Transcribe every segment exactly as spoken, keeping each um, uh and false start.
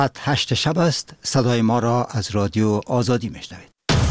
هشت شب است. صدای ما را از رادیو آزادی میشنوید.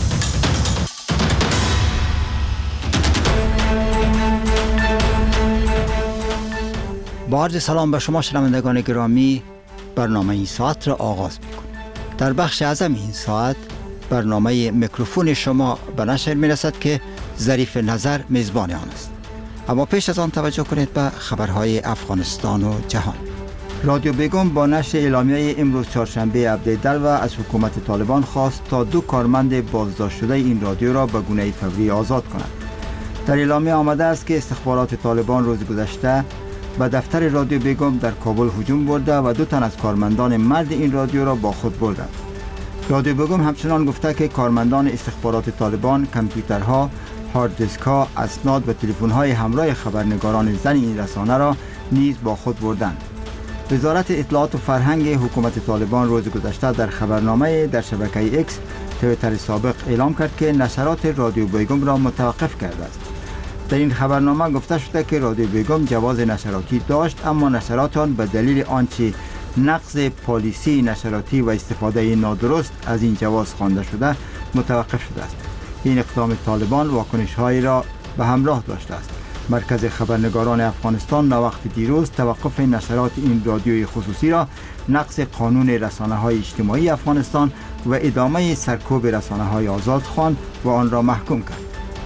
با عرض سلام به شما شنوندگان گرامی، برنامه این ساعت را آغاز می‌کنیم. در بخش اعظم این ساعت برنامه میکروفون شما به نشر می‌رسد که ظریف نظر میزبان آن است. اما پیش از آن توجه کنید به خبرهای افغانستان و جهان. رادیو بیگم با نشر اعلامیه امروز چهارشنبه عبدالدلو از حکومت طالبان خواست تا دو کارمند بازداشت شده این رادیو را به گونه فوری آزاد کند. در اعلامیه آمده است که استخبارات طالبان روز گذشته به دفتر رادیو بیگم در کابل هجوم برده و دو تن از کارمندان مرد این رادیو را با خود بردند. رادیو بیگم همچنان گفته که کارمندان استخبارات طالبان کامپیوترها، هارد دیسک‌ها، اسناد و تلفن‌های همراه خبرنگاران زن این رسانه را نیز با خود بردند. وزارت اطلاعات و فرهنگ حکومت طالبان روز گذشته در خبرنامه در شبکه ایکس توییتر سابق اعلام کرد که نشرات رادیو بیگم را متوقف کرده است. در این خبرنامه گفته شده که رادیو بیگم جواز نشراتی داشت، اما نشرات آن به دلیل آنچه نقض پالیسی نشراتی و استفاده نادرست از این جواز خوانده شده متوقف شده است. این اقدام طالبان واکنش‌هایی را به همراه داشته است. مرکز خبرنگاران افغانستان ناوقت دیروز توقف نشرات این رادیوی خصوصی را نقض قانون رسانه‌های اجتماعی افغانستان و ادامه سرکوب رسانه‌های آزاد خواند و آن را محکوم کرد.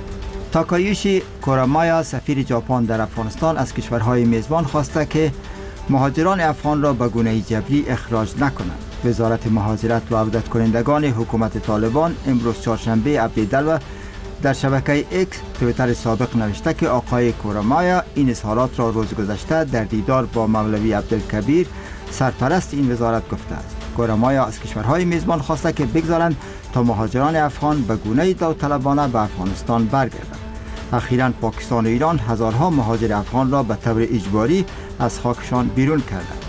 تاکایوشی کورامایا سفیر ژاپن در افغانستان از کشورهای میزبان خواسته که مهاجران افغان را به گونه جبری اخراج نکنند. وزارت مهاجرت و عودت کنندگان حکومت طالبان امروز چهارشنبه عبدالدلو در شبکه ایکس توییتر سابق نوشته که آقای کورامایا این اظهارات را روز گذشته در دیدار با مولوی عبدالکبیر سرپرست این وزارت گفته است. کورامایا از کشورهای میزبان خواسته که بگذارند تا مهاجران افغان به گونه داوطلبانه به افغانستان برگردند. اخیراً پاکستان و ایران هزارها مهاجر افغان را به طور اجباری از خاکشان بیرون کردند.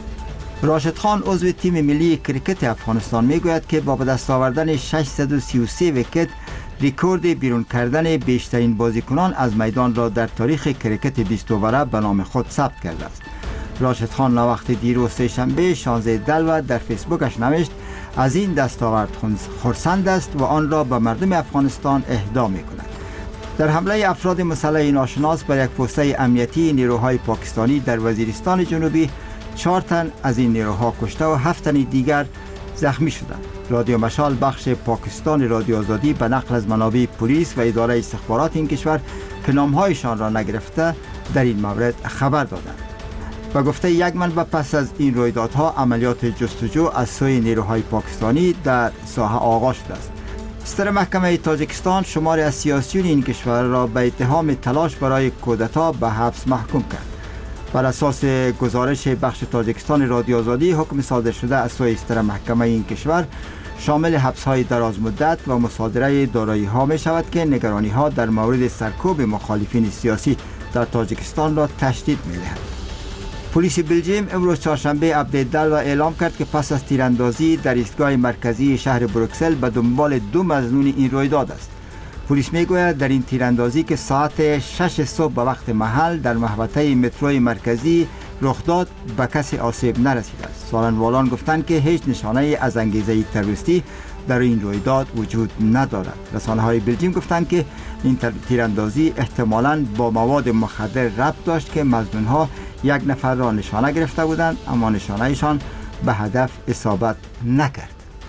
راشد خان عضو تیم ملی کریکت افغانستان میگوید که با به دست آوردن ششصد و سی و سه ویکت رکورد بیرون کردن بیشترین بازیکنان از میدان را در تاریخ کریکت بیست اووره به نام خود ثبت کرده است. راشد خان وقت دیروز سه‌شنبه شانزده دلو در فیسبوکش نوشت از این دستاورد خرسند است و آن را به مردم افغانستان اهدا می‌کند. در حمله افراد مسلح ناشناس بر یک پوسته امنیتی نیروهای پاکستانی در وزیرستان جنوبی، چهار تن از این نیروها کشته و هفت تن دیگر زخمی شدند. رادیو مشال بخش پاکستان رادیو آزادی به نقل از منابع پلیس و اداره استخبارات این کشور که نامهایشان را نگرفته در این مورد خبر دادند. و گفته یک منبع پس از این رویدادها عملیات جستجو از سوی نیروهای پاکستانی در ساحه آغاز شده است. ستر محکمه تاجیکستان شماری از سیاسیون این کشور را به اتهام تلاش برای کودتا به حبس محکوم کرد. بر اساس گزارش بخش تاجیکستان رادیو آزادی، حکم صادر شده از سوی ستر محکمه این کشور شامل حبس‌های دراز مدت و مصادره دارایی‌ها می شود که نگرانی‌ها در مورد سرکوب مخالفین سیاسی در تاجیکستان را تشدید می‌دهد. پلیس بلژیم امروز چهارشنبه عبدالدلو اعلام کرد که پس از تیراندازی در ایستگاه مرکزی شهر بروکسل به دنبال دو مظنون این رویداد است. پلیس میگوید در این تیراندازی که ساعت شش صبح به وقت محل در محوطه متروی مرکزی رخ داد به کسی آسیب نرسیده است. سالنوالان گفتند که هیچ نشانه از انگیزه تروریستی در این رویداد وجود ندارد. رسانه‌های بلژیم گفتند که این تیراندازی احتمالاً با مواد مخدر ربط داشت که مظنون‌ها یک نفر را نشانه گرفته بودند، اما نشانه‌شان به هدف اصابت نکرد.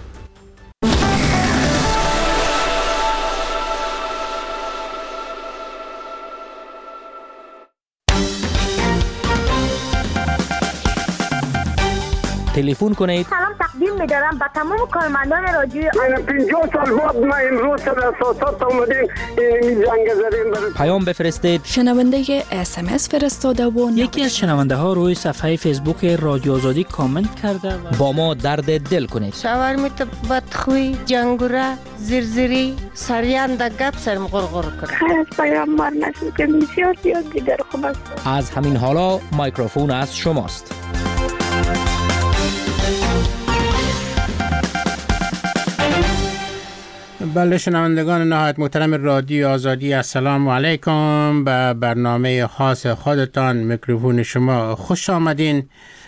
تلفن کنید. سلام تقدیم می‌دارم به تمام کارمندان رادیو. من پنجاه سال بعد ما امروز سر اساسات اومدیم این جنگ زدیم. پیام بفرستید. شنونده اس ام اس فرستاده و یکی از شنونده ها روی صفحه فیسبوک رادیو آزادی کامنت کرده و با ما درد دل کنید. شاورمیت بدخوی، جنگوره، زرزری، سریان در گپ سرم غرغر کرد. خیلی پیامبر نشد که بسیار زیاد دیگر خوب است. از همین حالا میکروفون از شماست. بله شنوندگان نهایت محترم رادیو آزادی، السلام علیکم. به برنامه خاص خودتان میکروفون شما خوش آمدین.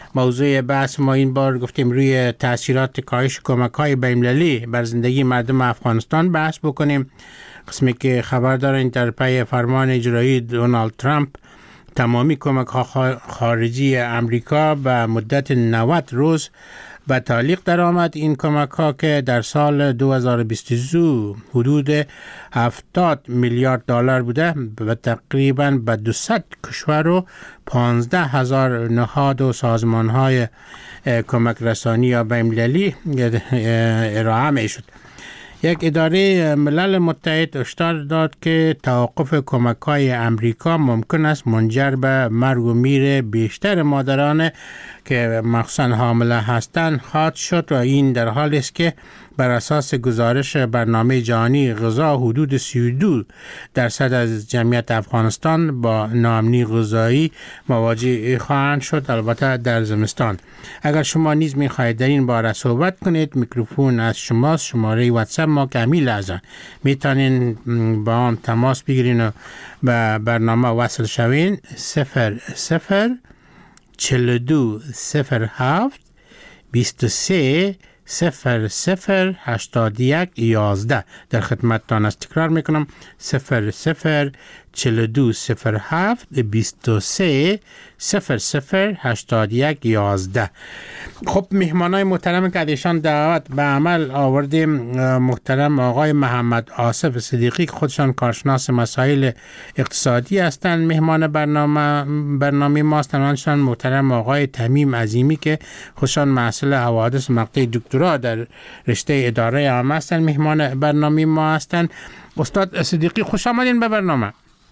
موضوع بحث ما این بار گفتیم روی تاثیرات کاهش کمک‌های بین‌المللی بر زندگی مردم افغانستان بحث بکنیم. قسمی که خبر دارین در پی فرمان اجرایی دونالد ترامپ تمامی کمک‌های خارجی امریکا به مدت نود روز به تعلیق در آمد. این کمک ها که در سال دو هزار و بیست و دو حدود هفتاد میلیارد دلار بوده و تقریبا به دویست کشور و پانزده هزار نهاد و سازمان های کمک رسانی یا بین‌المللی ارائه می شد. یک اداره ملل متحد هشدار داد که توقف کمک‌های امریکا ممکن است منجر به مرگ و میر بیشتر مادران که مخصوصاً حامله هستند خواهد شد و این در حالی است که بر اساس گزارش برنامه جهانی غذا حدود سی و دو درصد از جمعیت افغانستان با ناامنی غذایی مواجه خواهند شد، البته در زمستان. اگر شما نیز می‌خواهید در این باره صحبت کنید، میکروفون از شماست. شماره واتساپ ما که همین لحظه میتونین با هم تماس بگیرین و به برنامه وصل شوین. صفر صفر چهل و دو صفر هفت بیست و سه صفر صفر هشتاد و یک یازده در خدمتتان است. تکرار میکنم صفر صفر چهل و دو صفر هفت بیست و سه صفر صفر هشتاد و یک یازده. خب مهمانای محترم که ایشان دعوت به عمل آوردیم، محترم آقای محمد آصف صدیقی که خودشان کارشناس مسائل اقتصادی هستند، مهمان برنامه برنامه ما هستند. محترم آقای تمیم عظیمی که خودشان محصل حوادث مقطع دکترا در رشته اداره عامه هستند، مهمان برنامه ما هستند. استاد صدیقی خوش آمدین به برنامه.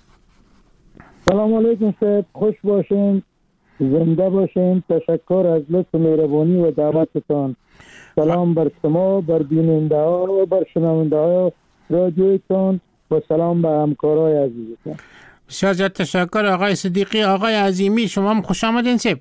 سلام علیکم صاحب، خوش باشین، زنده باشین. تشکر از لطف و مهربانی و دعوتتان. سلام بر شما، بر بیننده ها و بر شنونده ها رادیویتان و سلام به همکارای عزیزتان. بسیار زیاد تشکر آقای صدیقی. آقای عظیمی شما هم خوش آمدین صاحب.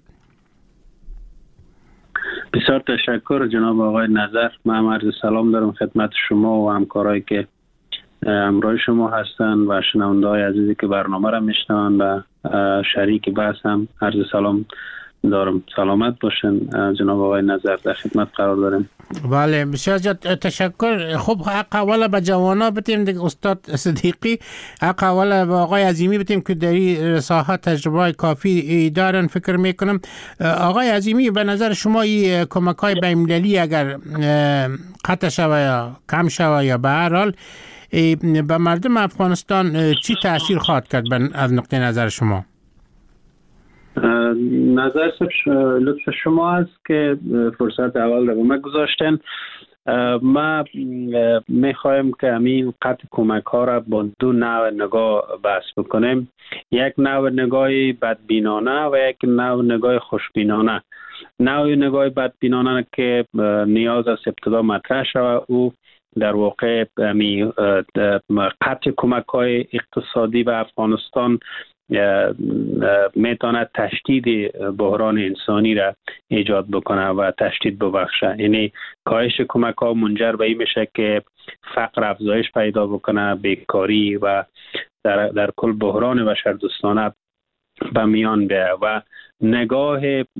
بسیار تشکر جناب آقای نظر. من عرض سلام دارم خدمت شما و همکارایی که همراه شما هستن و شنونده های عزیزی که برنامه را میشنون و شریک بحث هم عرض سلام دارم. سلامت باشن جناب آقای نظر، در خدمت قرار داریم. بله بسیار زیاد تشکر. خب حق اولا به جوانا بتیم دیگه استاد صدیقی، حق اولا به آقای عظیمی بتیم که در این ساحه تجربه کافی دارن فکر میکنم. آقای عظیمی به نظر شما این کمک های بین‌المللی اگر قطع شوه یا کم شوه یا به هر حال به مردم افغانستان چی تأثیر خواهد کرد از نقطه نظر شما؟ نظر لطف شما است که فرصت اول رو به من گذاشتن. ما میخوایم که همین قطع کمک ها را با دو نوع نگاه بحث بکنیم. یک نوع نگاه بدبینانه و یک نوع نگاه خوشبینانه. نوع نگاه بدبینانه که نیاز است ابتدا مطرح شود، او در واقع قطع کمک های اقتصادی به افغانستان میتواند تشدید بحران انسانی را ایجاد بکنه و تشدید ببخشه. یعنی کاهش کمک ها منجر به این میشه که فقر افزایش پیدا بکنه، بیکاری و در, در کل بحران بشردوستانه به میان بیاید. و نگاه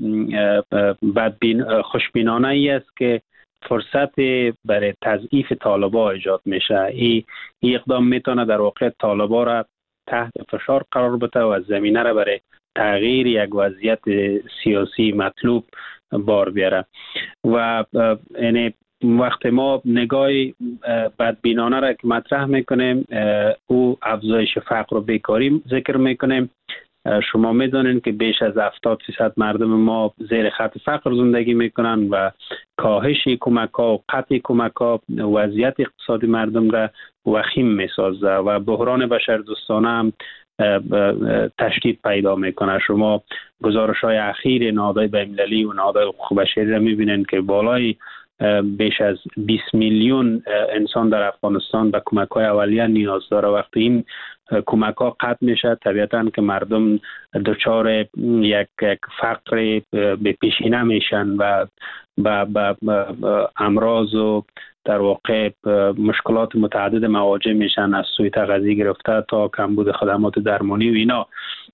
بدبین خوشبینانه ای است که فرصت برای تضعیف طالبان ایجاد میشه. این اقدام میتونه در واقع طالبان را تحت فشار قرار بده و زمینه را برای تغییر یک وضعیت سیاسی مطلوب بار بیاره. و یعنی وقتی ما نگاه بدبینانه را که مطرح میکنیم، او افزایش فقر و بیکاری ذکر میکنیم. شما میدونین که بیش از هفتاد درصد مردم ما زیر خط فقر زندگی میکنن و کاهش کمک ها و قطع کمک ها وضعیت اقتصادی مردم را وخیم میسازه و بحران بشردوستانه هم تشدید پیدا میکنه. شما گزارش های اخیر نهادهای بین‌المللی و نهادهای حقوق بشری را میبینین که بالای بیش از بیست میلیون انسان در افغانستان به کمک های اولیه نیاز داره. وقتی این کمک ها قطع میشه، طبیعتاً که مردم دچار یک فقر به پیشینه میشن و با امراض و در واقع مشکلات متعدد مواجه میشن، از سوی تغذیه گرفته تا کمبود خدمات درمانی و اینا.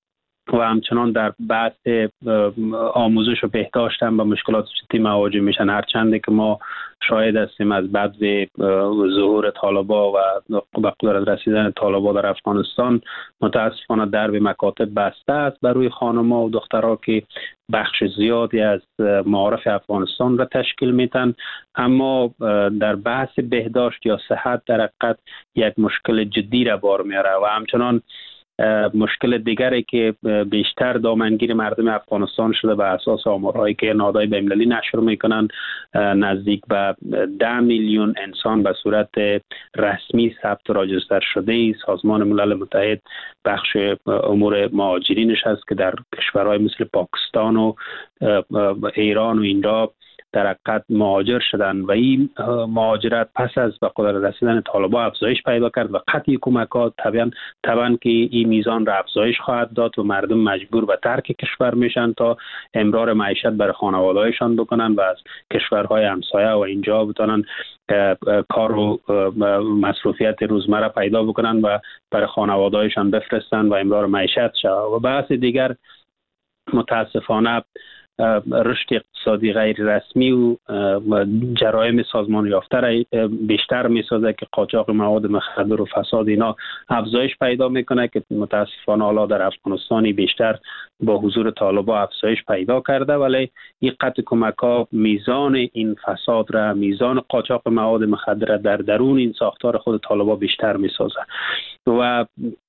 و همچنان در بحث آموزش و بهداشت هم با مشکلات جدی مواجه میشن، هرچند که ما شاهد هستیم از بعد ظهور طالبا و به قدرت رسیدن طالبا در افغانستان متاسفانه درب مکاتب بسته است بر روی خانم‌ها و دخترها که بخش زیادی از معارف افغانستان را تشکیل میتن، اما در بحث بهداشت یا صحت در حقیقت یک مشکل جدی را بار میاره و همچنان مشکل دیگری که بیشتر دامنگیر مردم افغانستان شده به اساس آمارهایی که نهادهای بین‌المللی نشر میکنن، نزدیک به ده میلیون انسان به صورت رسمی ثبت راجستر شده سازمان ملل متحد بخش امور مهاجرینش هست که در کشورهای مثل پاکستان و ایران و اینجا در حقیقت مهاجر شدن و این مهاجرت پس از به قدرت رسیدن طالبان افزایش پیدا کرد و قطعی کمکات طبعا طبعا که این میزان را افزایش خواهد داد و مردم مجبور به ترک کشور میشن تا امرار معیشت برای خانواده‌هایشان بکنن و از کشورهای همسایه و اینجا بتونن کار و مصروفیت روزمره پیدا بکنن و برای خانواده‌هایشان بفرستن و امرار معیشت شود. و بحث دیگر متاسفانه رشد اقتصادی غیر رسمی و جرایم سازمان یافته را بیشتر میسازه که قاچاق مواد مخدر و فساد اینا افزایش پیدا میکنه که متاسفانه حالا در افغانستانی بیشتر با حضور طالبان افزایش پیدا کرده، ولی این قطع کمک ها میزان این فساد را، میزان قاچاق مواد مخدر در درون این ساختار خود طالبان بیشتر میسازه. و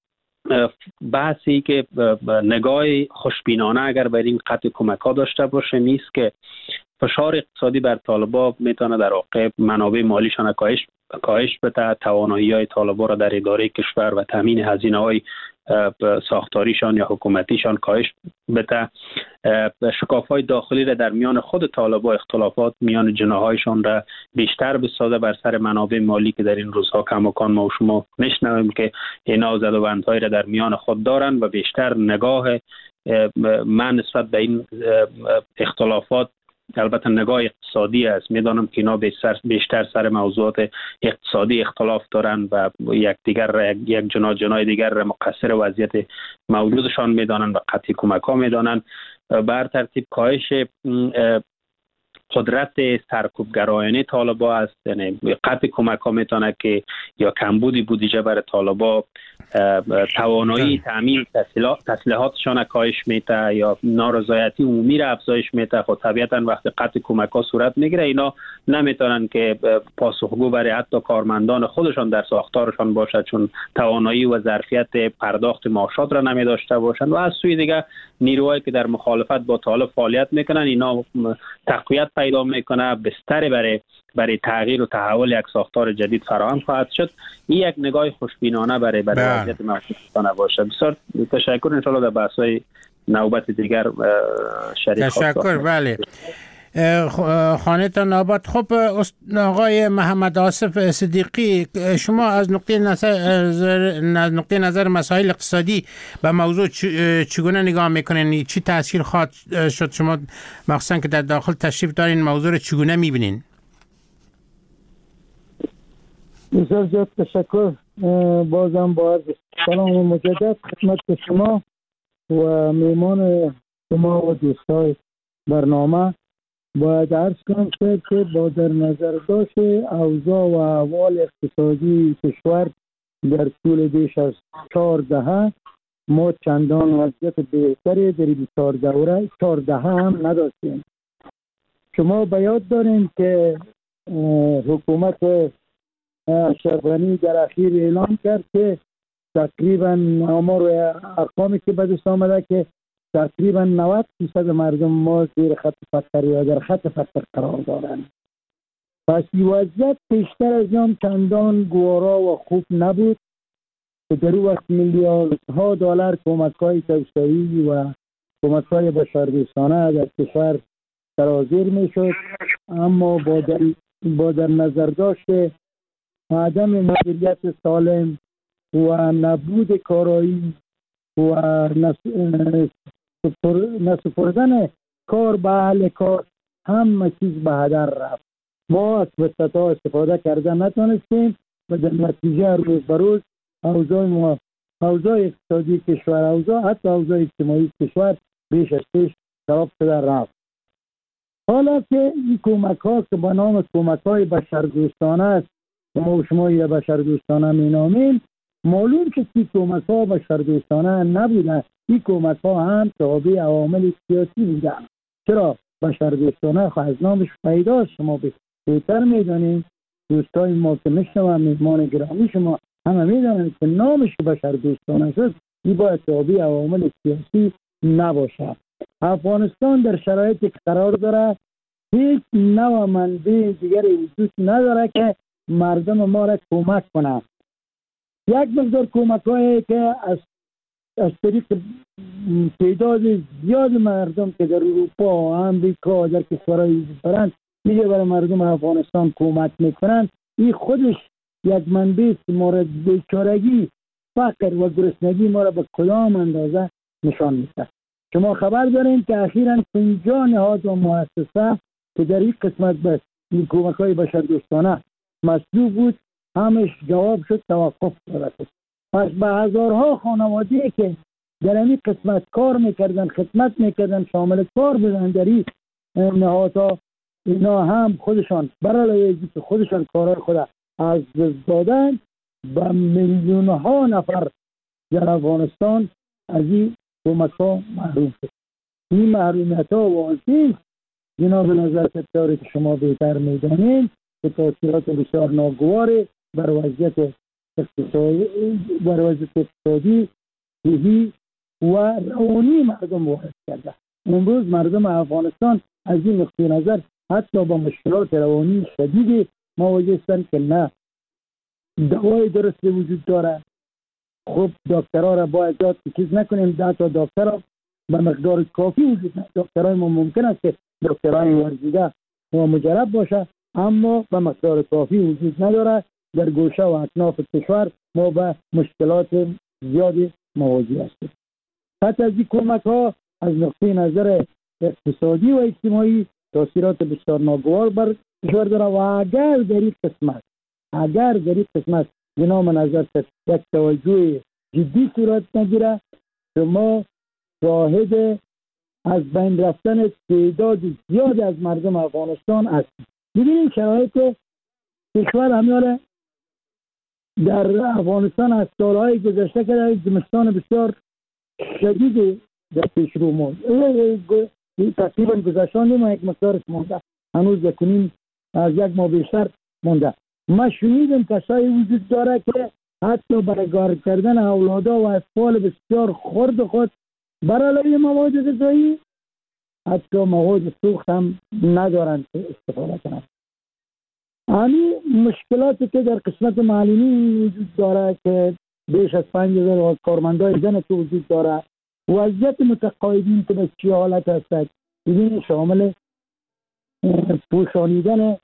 بحثی که نگاه خوشبینانه اگر بر این قطع کمک ها داشته باشه نیست که فشار اقتصادی بر طالبان میتونه در واقع منابع مالیشان کاهش کاهش بده، توانایی های طالبان را در اداره کشور و تامین هزینه های ساختاریشان یا حکومتیشان کاهش بده، شکاف‌های داخلی را در میان خود طالبان، اختلافات میان جناحایشان را بیشتر بسازه بر سر منابع مالی که در این روزها کماکان ما و شما میشنویم که اینا زد و بندهای را در میان خود دارند و بیشتر نگاه من نسبت به این اختلافات البته نگاه اقتصادی است. میدانم که اینا بیشتر سر موضوعات اقتصادی اختلاف دارن و یک دیگر یک جناح جناح دیگر را مقصر وضعیت موجودشان میدانن و قطعی کمک ها میدانن. بر ترتیب کاهش قدرت سرکوبگرایانه طالبان است، یعنی قطع کمک ها میتونه که یا کمبودی بودجه برای طالبان توانایی تامین تسلیحاتشان کاهش میده یا نارضایتی عمومی را افزایش میده. خب طبیعتا وقتی قطع کمک ها صورت میگیره اینا نمیتونن که پاسخگو برای حتی کارمندان خودشان در ساختارشان باشد، چون توانایی و ظرفیت پرداخت معاشات را نمی داشته باشند و از سوی دیگه نیروهایی که در مخالفت با طالب فعالیت میکنن اینا تقویت پیدا میکنه، بستر برای برای تغییر و تحول یک ساختار جدید فراهم خواهد شد. این یک نگاه خوشبینانه برای برای وضعیت موجود باشه. بسیار تشکر، ان شاء الله در بحث‌های نوبت دیگر شریک خواهیم. تشکر. بله خانه‌تان آباد. خب آقای محمد آصف صدیقی، شما از نقطه نظر نقطه نظر مسائل اقتصادی به موضوع چگونه نگاه میکنین؟ چی تاثیر خواهد شد؟ شما مخصوصا که در داخل تشریف دارین موضوع رو چگونه میبینین؟ بسیار زیاد تشکر. بازم با عرض سلام مجدد خدمت شما و میمان شما و دوستای برنامه. باید عرض کنم که با در نظر داشت اوضاع و احوال اقتصادی کشور در طول بیش از چهار دهه ما چندان وضعیت بهتری در این چهار دوره چهار دهه هم نداشتیم. شما به یاد دارین که حکومت اشرف غنی در اخیر اعلام کرد که تقریبا آمار و ارقامی که به دست آمده که تقریبا نود درصد مردم ما زیر خط فقر یا در خط فقر قرار دارند. پس این وضعیت بیشتر از آن چندان گوارا و خوب نبود که در اون وقت میلیاردها دلار کمک‌های توسعه‌ای و کمک‌های بشردوستانه در کشور سرازیر میشد، اما با در, با در نظر داشت عدم مدیریت سالم و نبود کارایی و نسپردن کار به اهل کار همه چیز به هدر رفت. ما از فرصت‌ها استفاده کرده نتونستیم و در نتیجه روز به روز اوضاع ما اوضاع اقتصادی کشور، اوضاع حتی اوضاع اجتماعی کشور بیش از پیش خراب شده رفت. حالا که این کمک ها که به نام کمک های بشردوستانه است و ما شما یا بشردوستانه می نامیم، معلوم که این کمک ها بشردوستانه نبوده. این کمک ها هم تابع عوامل سیاسی بوده. چرا؟ بشردوستانه خب از نامش پیداست، شما بهتر میدانید، دوستای ما که میشنوند، میزبان گرامی شما همه میدانند که نامش که بشردوستانه است این باید تابع عوامل سیاسی نباشه. افغانستان در شرایطی که قرار داره هیچ نوع منبع دیگری وجود نداره که مردم ما را کمک کنه. یک مقدار کمک هایی که از از طریق تعداد زیاد مردم که در اروپا و امریکا در کشورهای وجود دارند میگه برای مردم افغانستان کمک میکنن، این خودش یک منبع است که مورد بیچارگی، فقر و گرسنگی ما را به کدام اندازه نشان میده. شما خبر دارین که اخیراً پنجاه نهاد و مؤسسه که در این قسمت به این کمک های بشردوستانه مطلوب بود همش جواب شد توقف داده. پس به هزارها خانواده که در این قسمت کار میکردن، خدمت میکردن، شامل کار بودن در این نهادها، اینا هم خودشان برای که خودشان کارهای خود از دست دادن، به میلیون ها نفر در افغانستان از این کمک ها محروم شد. این محرومیت ها واضحی جناب نظر کتاری که شما بهتر میدانید که تاثیرات بسیار ناگوار بر وضعیت اقتصادی بر وضعیت اقتصادی صحی و روانی مردم وارد کرده. امروز مردم افغانستان از این نقطه نظر حتی با مشکلات روانی شدیدی مواجه هستند که نه دوای درستی وجود داره. خب دکترها را باید داد که چیز نکنیم، ده تا دکتر را به مقدار کافی وجود نداره. دکترهای ما ممکن است که دکترهای ورزیده و مجرب باشه، اما به مقدار کافی وجود نداره. در گوشه و اطراف کشور ما به مشکلات زیادی مواجه هستیم. حتی از این کمک ها از نقطه نظر اقتصادی و اجتماعی تاثیرات بسیار ناگوار بر کشور داره و اگر در این قسمت اگر در این قسمت جناب نظر یک توجه جدی صورت نگیره، شما شاهد از بین رفتن تعداد زیاد از مردم افغانستان هستید. ببینید شرایط کشور همیاره در افغانستان از سالهای گذشته که در زمستان بسیار شدید در پیش رو مون تقریبا گذشتان ما یک مقدارش مونده، هنوز یکنیم از یک ماه بیشتر مونده. ما شنیدم کسایی وجود داره که حتی برای کار کردن اولادا و اطفال بسیار خرد خود برای مواد غذایی حتی مواد سوخت هم ندارند که استفاده کنند. همین مشکلاتی که در قسمت معلمی وجود داره که بیش از پنج هزار کارمندای زن که وجود داره، وضعیت متقاعدین که به چه حالت هستند، ببینید شامل پوشانیدن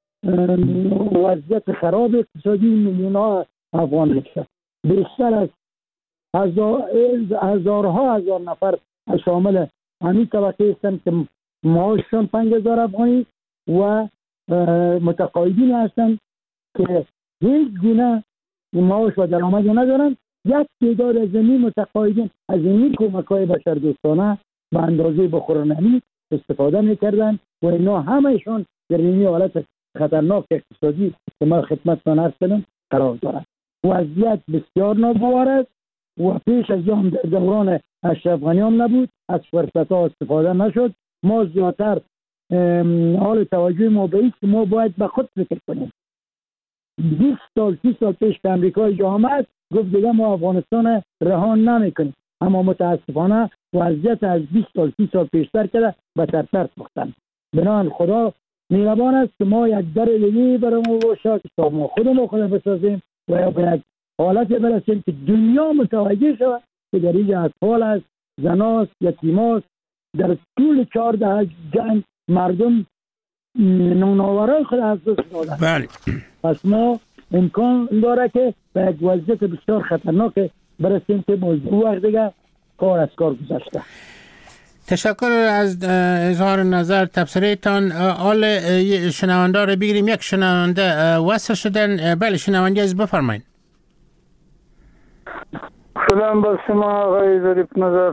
وضعیت خراب اقتصادی میلیون ها افغان میشه. بیشتر از هزار هزارها هزار نفر شامل همین طبقه هستند که معاششان پنج هزار افغانی و متقاعدین هستند که هیچ گونه معاش و درآمدی ندارند. یک تعداد از این متقاعدین از این کمک‌های بشردوستانه به اندازه بخورنمی استفاده می‌کردند و اینا همه‌شون در این حالت خطرناک اقتصادی که ما خدمتتان عرض کردم قرار دارند. وضعیت بسیار ناگوار است و پیش از آن در دوران اشرف غنی هم نبود، از فرصت‌ها استفاده نشد. ما زیادتر حال توجه ما به است که ما باید به خود فکر کنیم. بیست سال سی سال پیش که امریکای جامعه گفت دیگه ما افغانستان رهان نمیکنیم، اما متاسفانه وضعیت از بیست سال سی سال پیشتر کرده به ترتر ساختن. بنابراین خدا مهربان است که ما یک در دیگه برای ما باشه که تا ما خودمون خود بسازیم و یا به یک حالت برسیم که دنیا متوجه شود که در اینجا اطفال است، زناست، یتیماست، در طول چهارده جنگ مردم نوناورای خود از دست دادن. بله. پس ما امکان داره که به یک وضعیت بسیار خطرناک برسیم که موضوع وقت دیگه کار از کار گذاشته. تشکر از اظهار نظر تبصره تان. آل شنونده رو بگیریم. یک شنونده وصل شدن. بله شنونده از بفرمایید. سلام بر شما آقای ظریف نظر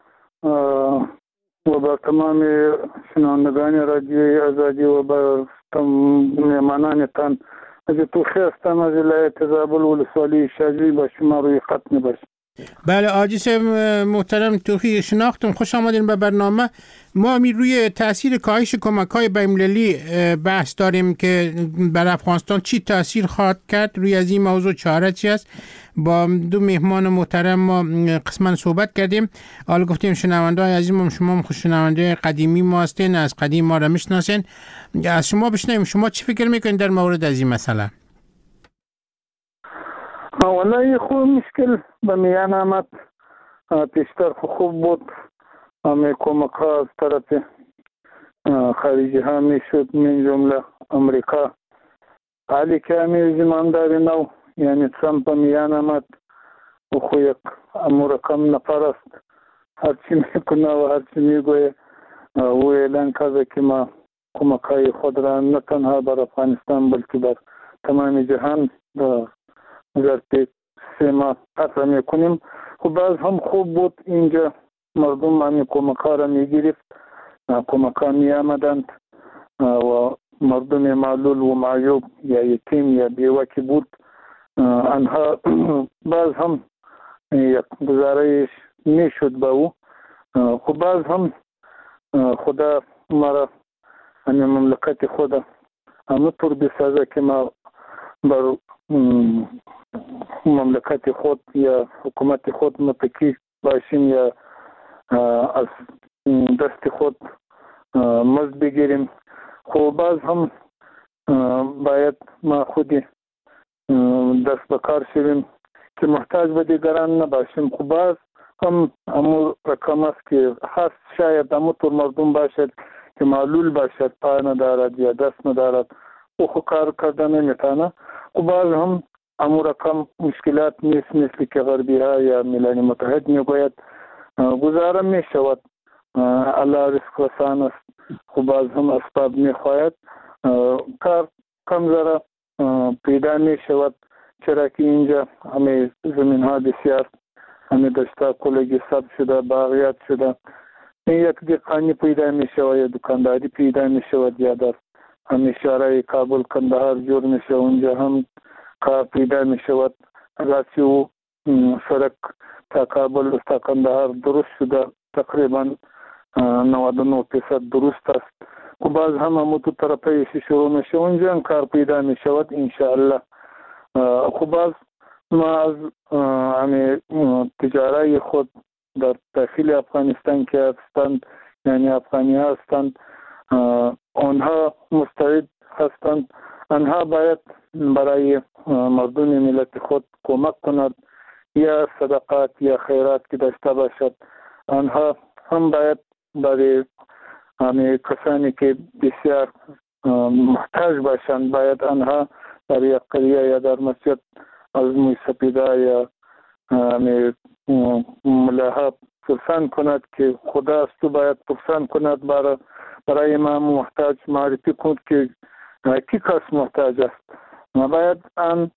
و بر تمام شنوندگان رادیوی آزادی و بر مهمانانتان. از توخی هستم از ولایت زابل ولسوالی شاجوی با شما روی خط میباشم. بله آجیس محترم توخی شناختم، خوش آمدین به برنامه. ما می روی تاثیر کاهش کمک‌های بین‌المللی بحث داریم که بر افغانستان چی تاثیر خواهد کرد. روی از این موضوع چاره چی است؟ با دو مهمان محترم ما قسما صحبت کردیم. حالا گفتیم شنونده‌های عزیزم شما خوش شنونده قدیمی ما هستین، از قدیم ما را میشناسین. از شما بشنویم شما چی فکر میکنین در مورد از این مسئله؟ والله خوب مشکل به میان آمد. پیشتر خوب بود، همه کمک ها از طرف خارجی ها می شد، من جمله امریکا. حالی که همه زماندار نو یعنی ترامپ میان آمد و خو یک امورکم نفر است، هرچی میکنه و هرچی میگویه و اعلان کرده که ما کمک های خود را نه تنها بر افغانستان بلکه بر تمام جهان ظرف سه ماه قطع میکنیم. خب باز هم خوب بود اینجا مردم همین کمک ها را میگرفت، کمک ها می آمدند و مردم معلول و معیوب یا یتیم یا بیوه که بود آنها باز هم یک گزارش میشد به او. خب باز هم خدا مرا همین مملکت خدا همونطور بسازه که ما بر مملکت خود یا حکومت خود متکی باشیم یا از دست خود مزد بگیریم. خب باز هم باید ما خودی دست بکار شویم که محتاج به دیگران نباشیم. خب باز هم امور رقم است که هست شاید همونطور مردم باشد که معلول باشد، پا ندارد یا دست ندارد او خود کار کرده نمیتانه. خب باز هم امور رقم مشکلات نیست، مثل که غربی ها یا ملل متحد میگوید گزاره می شود، الله رزق رسان است. خب باز هم اسباب می خواهد کار کم ذره پیدا می شود، چرا که اینجا همه زمین ها بسیار همه دشتا کلگی سب شده، باغیات شده. این یک دقانی پیدا می شود یا دکانداری پیدا می شود یا در همه شهرهای کابل کندهار جور می شود، اونجا هم کار پیدا می شود. راسی و سرک تا کابل تا کندهار درست شده، تقریبا نود و نه درصد درست است. و باز هم همون تو طرفش شروع می شود، اونجا هم کار پیدا می شود انشاءالله. خب باز ما از همه تجارای خود در داخل افغانستان که هستند یعنی افغانی هستند آنها مستعد هستند، آنها باید برای مردم ملت خود کمک کند یا صدقات یا خیرات که داشته باشد. آنها هم باید برای همه کسانی که بسیار محتاج باشند باید آنها در یک قریه یا در مسجد از موی سپیده یا ملاها پرسان کند که خدا است و باید پرسان کند برای برای ما محتاج معرفی کند که کی کس محتاج است. ما باید آن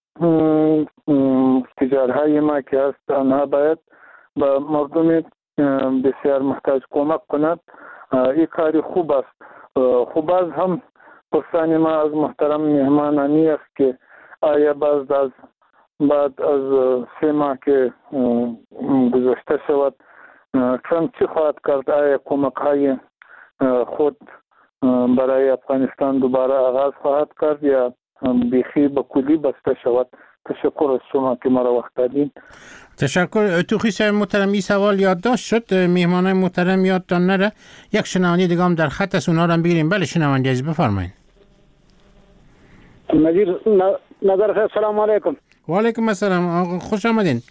تجارهای ما که هست آنها باید به مردم بسیار محتاج کمک کند. این کاری خوب است. خوب باز هم پرسان ما از محترم مهمانانی است که آیا باز از بعد از سه ماه که گذشته شود ترامپ چی خواهد کرد؟ آیا کمک های خود برای افغانستان دوباره آغاز خواهد کرد یا بیخی به کلی بسته شود؟ تشکر از شما که مرا وقت دادین. تشکر. توخی صاحب محترم این سوال یادداشت شد، مهمانای محترم یادتان نره. یک شنونده دیگه هم در خط است، اونها رو هم بگیریم. بله شنونده عزیز بفرمایید. نظیر نظر خیر، سلام علیکم. و علیکم السلام، خوش آمدین.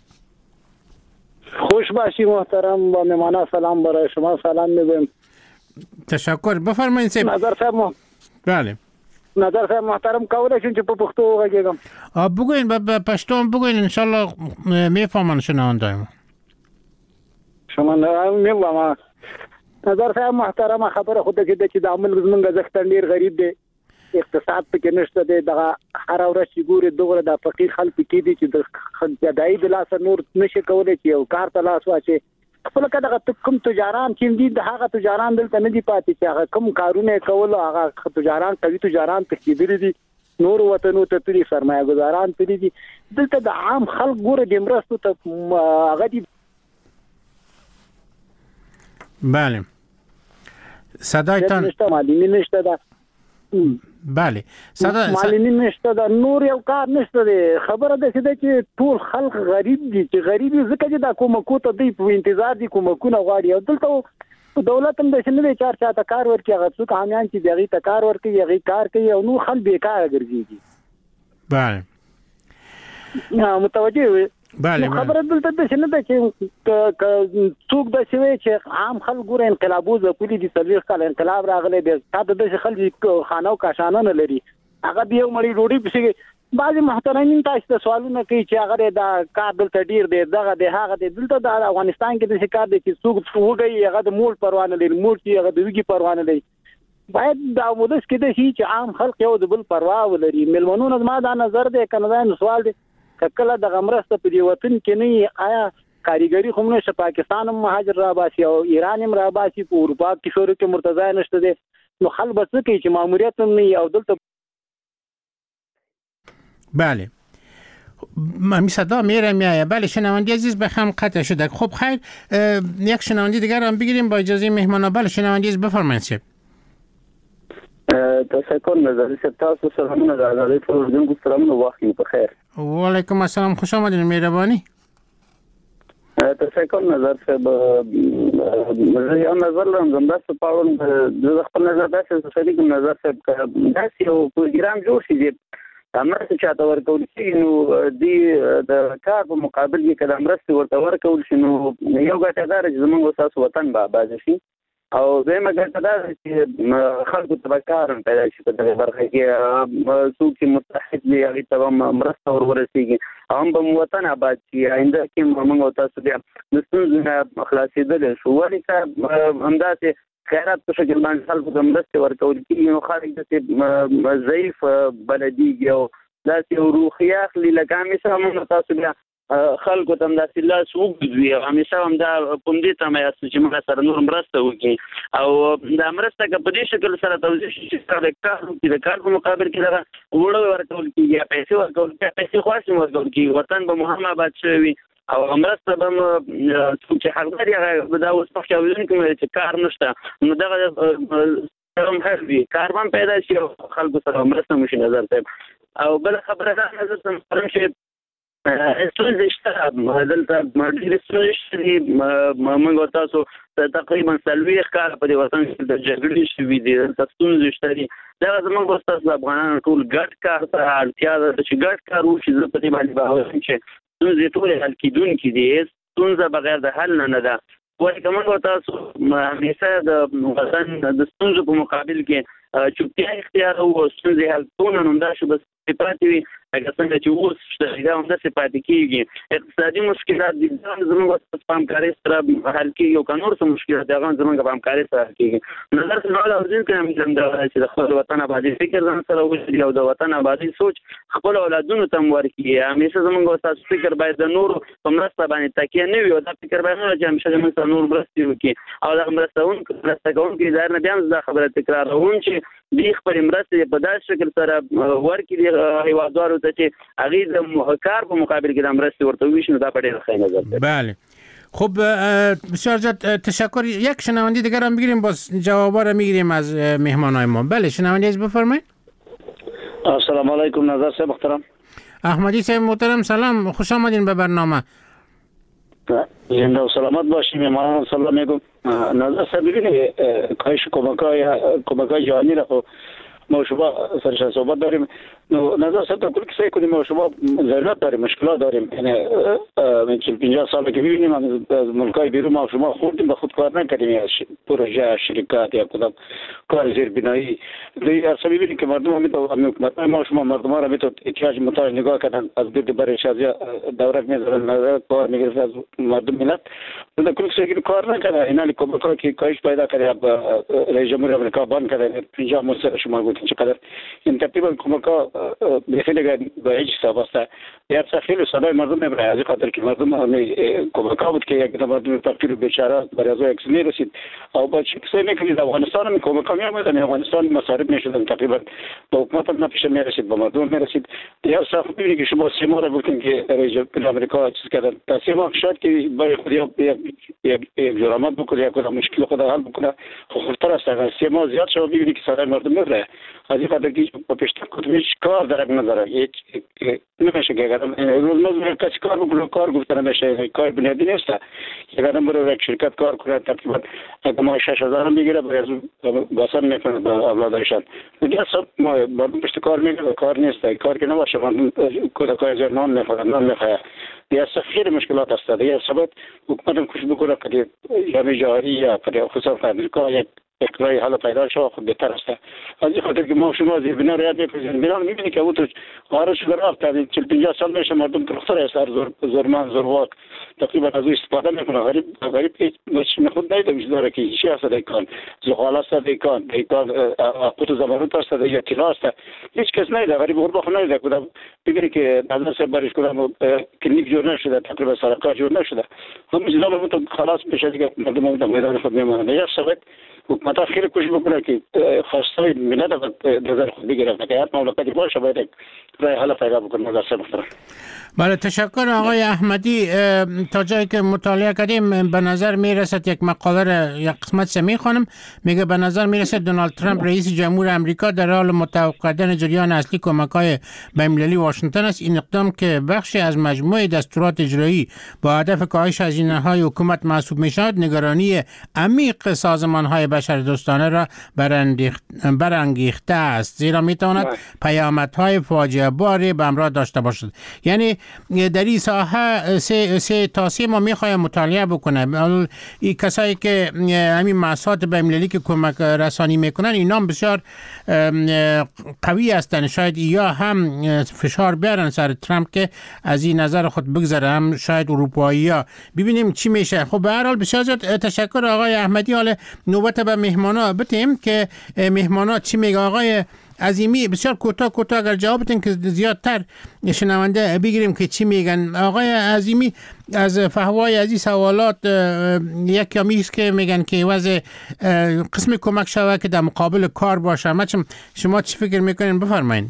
خوش باشی محترم، با مهمانا سلام برای شما سلام میگویم. تشکر. بفرمایید صاحب. نظر صاحب مح... بله نظر صاحب محترم کولی شون چې په پښتو وغږیږم؟ بگوین په پښتو هم بگوین، انشالله میفهمن شنونده ما. شما میفهمم. نظر صاحب محترم خبره خود کې د چې د عمل زمونږ ځختن ډیر غریب دی اقتصاد پکې نشته دی دغه هر ورځ چې ګوري دغه د فقیر خلک کې دي چې د خدای د لاس نور نشي کولای چې یو کار ته لاس واچي خپل کده کوم تجاران چې دي د هغه تجاران دلته نه دي پاتې چې هغه کوم کارونه کول هغه تجاران کوي تجاران تخديري دي نور وطنو ته پری سرمایه گزاران پری دي دلته د عام خلک ګوره د مرستو ته هغه دي. بله صدایتان مالی نشته ده. بله صدا مالی نشته ده نور یو کار نشته ده خبره ده چې ټول خلک غریب دي چې غریب ځکه چې دا کومکو ته دی په انتظار دي کومکونه غواړي او دلته دولت هم د شنه چار چاته کار ورکړي هغه څوک همیان چې دغه ته کار ورکړي هغه کار کوي او نو خل بیکاره ګرځي. بله نه متوجه بله خبره دلته د شنه ده چې څوک د شوی چې عام خلک ګور انقلابو ځپلي دي سلويخ کال انقلاب راغلی دی تاسو د خلک خانو کاشانه نه لري هغه به یو مړی ډوډۍ پسې بعضی محترمین تاسو ته سوالونه کوي چې هغه دا کار دلته ډیر دی دغه د هغه د دلته د افغانستان کې د شکار دي چې څوک وګي هغه د مول پروانه لري مول چې هغه د ویګي پروانه لري باید دا ودس کې د شي چې عام خلک یو د بل پروا ولري ملمنونو ما دا نظر دی کنه سوال دی کله د غمرسته په دی وطن کې نه آیا کاریګری خو نه پاکستان هم مهاجر را باسي او ایران هم را باسي په اروپا کې شروع کې مرتضی نشته دي نو خل بس کوي چې ماموریت هم نه او دلته. بله ممی صدا میره میایه. بله شنونده عزیز بخم قطع شده. خب خیر یک شنونده دیگر هم بگیریم با اجازه مهمانا. بله شنونده عزیز بفرمایید شب. تشکر نظری شب تاسو سلامونه د آزادۍ پروردونکو سلامونه واخلئ په خیر. وعلیکم السلام خوش آمدید مهربانی. تشکر نظر صاحب یو نظر لرم زمداسته پاون د خپل نظر داسې شریک نظر صاحب داسې یو پروګرام جوړ شي چې امرسته چاته ورکول شي نو دی د کار په مقابل کې کله امرسته ورته ورکول شي نو یو ګټهدار چې زموږ تاسو وطن به آباد شي او زموږ ګټهدار چې خلکو ته کار پیدا شي په دغه برخه کې څوک چې متحد دي هغه ته امرسته ورورسیږي هم به وطن آباد شي آینده کې موږ تاسو بیا د ستونزو خلاصېدل شو ولې چې همداسې خیرات په شکل باندې خلکو ته مرستې ورکول کېږي نو خلک داسې ضعیف بلدیږي او داسې یو روحیه اخلي لکه همیشه موږ تاسو بیا خلکو ته همداسې لاس وږدوي او همیشه هم دا په همدې تمه یاست چې موږ سره نور مرسته وکړي او دا مرسته که په دې شکل سره توضیح شي چې د کار وکړي د کار په مقابل کې دغه وړه ورکول کېږي یا پیسې ورکول کېږي پیسې خو هم ورکول کېږي وطن به مو هم آباد شوی وي او مرسته به څوک چې حقدار یې هغه دا اوس مخکې اورېدونکي مې چې کار نشته نو دغه هم حل وي کار به هم پیدا شي او خلکو سره مرسته وشي نظر صاحب. او بله خبره دا نظر صاحب محترم چې ستونزې شته دلته ډېرې ستونزې شته دي موږ تاسو تقریبا څلوېښت کاله په دې وطن کې د جګړې شوي دي دلته ستونزې شته دي دغه زموږ ستاسو د افغانانو ټول ګډ کار ته اړتیا ده چې ګډ کار وشي زه په دې باندې باور یم چې ستونزې ټولې حل کېدونکې دي هېڅ ستونزه بغیر د حل نه نه ده ولې که موږ تاسو همیشه د وطن د ستونزو په مقابل کې چوپتیا اختیار او ستونزې حل کوو نو همدا شو بس پاتې وي لکه څنګه چې اوس شته دا همداسې پاتې کېږي اقتصادي مشکلات دي دا زموږ په همکارۍ سره حل کېږي او که نور څه مشکلات دي هغه هم زموږ په همکارۍ سره حل کېږي نظر صاحب اول اورېدونکي هم همدا چې د خپل وطن آبادۍ فکر ځان سره وشي او د وطن آبادۍ سوچ خپل اولادونو ته هم ورکړي همیشه زموږ ستاسو فکر باید د نورو په مرسته باندې تکیه نه وي او دا فکر باید نه وي چې همیشه زموږ سره نور مرستې وکړي او دغه مرسته مرسته کوونکي ادارې نه بیا هم دا خبره تکراروم چې دوی خپلې مرستې په داسې شکل سره ورکړي هیوادوالو ته چې هغوی د کار په مقابل کې د مرستې ورته وویشي نو دا په ډېر ښه نظر ده. بله خب بسیار زیاد تشکر. یک شنونده دیگر هم بگیریم باز جوابا رو میگیریم از مهمانای ما. بله شنونده از بفرمایید. السلام علیکم نظر صاحب محترم. احمدی صاحب محترم سلام خوش آمدین به برنامه. زنده و سلامت باشیم مهمانان سلام میگم. نظر صاحب ببینید کاهش کمک‌های کمک‌های جهانی را خب ما شما سرش صحبت داریم نو نظر صاحب کل کسی کنیم ما شما ضرورت داریم مشکلات داریم یعنی چهل پنجاه سال که می‌بینیم از ملک‌های بیرون ما شما خودیم به خود کار نکردیم پروژه شرکت یا کدام کار زیربنایی دیگه اصلا می‌بینیم که مردم هم ما شما مردم را میتو احتیاج محتاج نگاه کردن از دید برای شازیا دورت می‌ذارن نظر کار می‌گیرن از مردم ملت دیگه کل کسی که کار نکرده اینا کمک‌ها که کاهش پیدا کرده رئیس جمهور آمریکا بان کرده پنجاه مصر شما گفت چقدر این تقریبا کمک ها بخیلی به هیچ حساب است. یا خیلی صدای مردم میبره از خاطر که مردم کمک ها بود که یک مردم فقیر و بیچاره برای از یک سنی رسید. او با چی کسی میکنید افغانستان می کمک ها میامدن افغانستان مصارف میشدن تقریبا به حکومت هم نپیش میرسید به مردم میرسید. یا صاحب ببینید که شما سه ماه گفتین که رئیس جمهور آمریکا چیز کردن. تا سه ماه شاید که برای خودی یک یک جرامت بکنه یک مشکل خود حل بکنه خوبتر است. اگر سه ماه زیاد شما ببینید که صدای مردم میبره از این خاطر که با پیشتر کدوم هیچ کار داره نداره. هیچ نمیشه که اگر روزمره کسی کار بکنه کار گفتن نمیشه کار بنیادی نیست. اگر برای یک شرکت کار کنه تقریبا اگر ما شش هزار میگیره برای از باسن میکنه به اولادشان. دیگه سب ما مردم پشت کار میگیره کار نیست. کار که نباشه مردم کودکای زیر نان میخورن نان میخواه. دیگه خیلی مشکلات است. دیگه سبب حکومت هم کوشش بکنه که جامعه جهانی یا خصوصا امریکا یک یک رای حل پیدا شو خود بهتر است. از این خاطر که ما شما زیر بنا رعایت میکنیم. بنا میبینید که او تو خارج شده رفت از چهل پنجاه سال میشه مردم ترختر است زور زورمان زورواک تقریبا از او استفاده میکنه. غریب غریب هیچ خود نیده داره که چی است دیکان زغال است دیکان دیکان قوت زمانت است یا طلا است. هیچ کس نیده غریب غربا خود نیده کدام بگیری که نظر سر برش کدام کلینیک جور نشده تقریبا سرکار جور نشده. همین چیزا به تو خلاص میشه دیگه مردم در میدان خود میمونن. یا سبب حکومت خیلی کوشش بکنه که خواسته ملت نظر خود بگیره که هر مملکتی باشه باید رای حل پیدا بکنه. نظر سر محترم. بله تشکر آقای احمدی. تا جایی که مطالعه کردیم به نظر میرسد یک مقاله را یک قسمت سمی خانم میگه به نظر میرسد دونالد ترامپ رئیس جمهور امریکا در حال متوقف کردن جریان اصلی کمک‌های بین‌المللی واشنگتن است. این اقدام که بخشی از مجموعه دستورات اجرایی با هدف کاهش هزینه‌های حکومت محسوب میشود نگرانی عمیق سازمان‌های بشردوستانه را برانگیخته است، زیرا میتواند پیامدهای فاجعه باری به همراه داشته باشد. یعنی در این ساحه سه, سه تا سه ما میخوایم مطالعه بکنه. این کسایی که همین مؤسسات بین‌المللی که کمک رسانی میکنن اینا بسیار قوی هستن. شاید یا هم فشار بیارن سر ترامپ که از این نظر خود بگذره، هم شاید اروپایی ها. ببینیم چی میشه. خب به هر حال بسیار زیاد تشکر آقای احمدی. حالا نوبت به مهمانا بتیم که مهمانا چی میگه. آقای عظیمی بسیار کوتاه کوتاه اگر جواب بدین که زیادتر شنونده بگیریم که چی میگن. آقای عظیمی از فهوای از این سوالات یک یامی است که میگن که وضع قسم کمک شوه که در مقابل کار باشه. شما چی فکر میکنین؟ بفرمایید.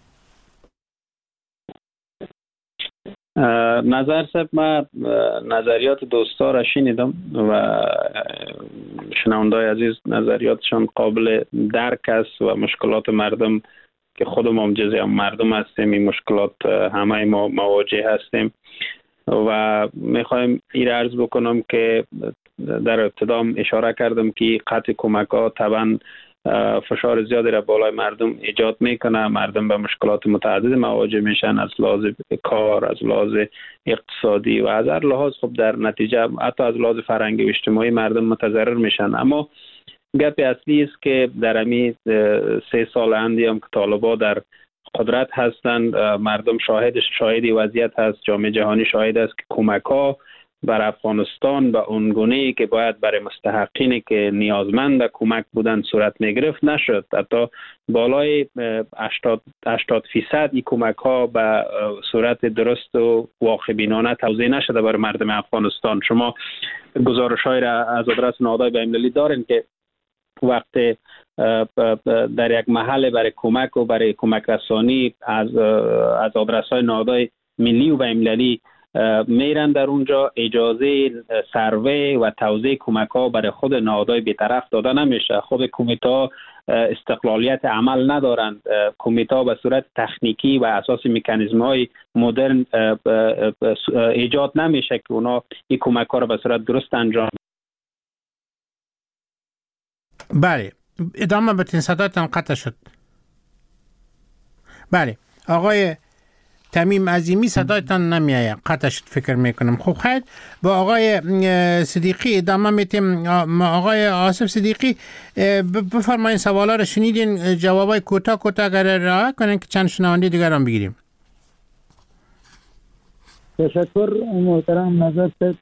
نظر صاحب من نظریات دوستا را شنیدم و شنوندای عزیز نظریاتشان قابل درک است و مشکلات مردم که خودم هم جزئی مردم هستیم این مشکلات همه ما مواجه هستیم و میخوایم این عرض بکنم که در ابتدا اشاره کردم که قطع کمک ها طبعا فشار زیادی را بالای مردم ایجاد میکنه. مردم به مشکلات متعدد مواجه میشن از لحاظ کار، از لحاظ اقتصادی و از هر لحاظ. خب در نتیجه حتی از لحاظ فرهنگی و اجتماعی مردم متضرر میشن. اما گپ اصلی است که در همین سه سال اندی هم که طالبان در قدرت هستند مردم شاهد شاهدی وضعیت هست. جامعه جهانی شاهد است که کمک ها بر افغانستان به اون گونه‌ای که باید برای مستحقینی که نیازمند کمک بودن صورت میگرفت نشد. حتی بالای هشتاد فیصد این کمک ها به صورت درست و واقع بینانه توزیع نشده برای مردم افغانستان. شما گزارش‌های را از آدرس نهادهای بین‌المللی دارین که وقت در یک محل برای کمک و برای کمک رسانی از از آدرس‌های نهادهای ملی و بین‌المللی میرن در اونجا اجازه سروی و توزیع کمک ها برای خود نهادهای بی‌طرف داده نمیشه. خود کمیته ها استقلالیت عمل ندارند. کمیته ها به صورت تکنیکی و اساس مکانیزم های مدرن ایجاد نمیشه که اونا این کمک ها رو به صورت درست انجام. بله ادامه بتین، صداتم قطع شد. بله آقای تمیم عظیمی صدایتان نمیآید، قطع شد فکر میکنم. خب خیر با آقای صدیقی ادامه میتیم. آقای آصف صدیقی بفرمایید، سوالا رو شنیدین، جوابای کوتاه کوتاه اگر رعایت کنین که چند شنونده دیگر هم بگیریم. تشکر محترم نظر صاحب.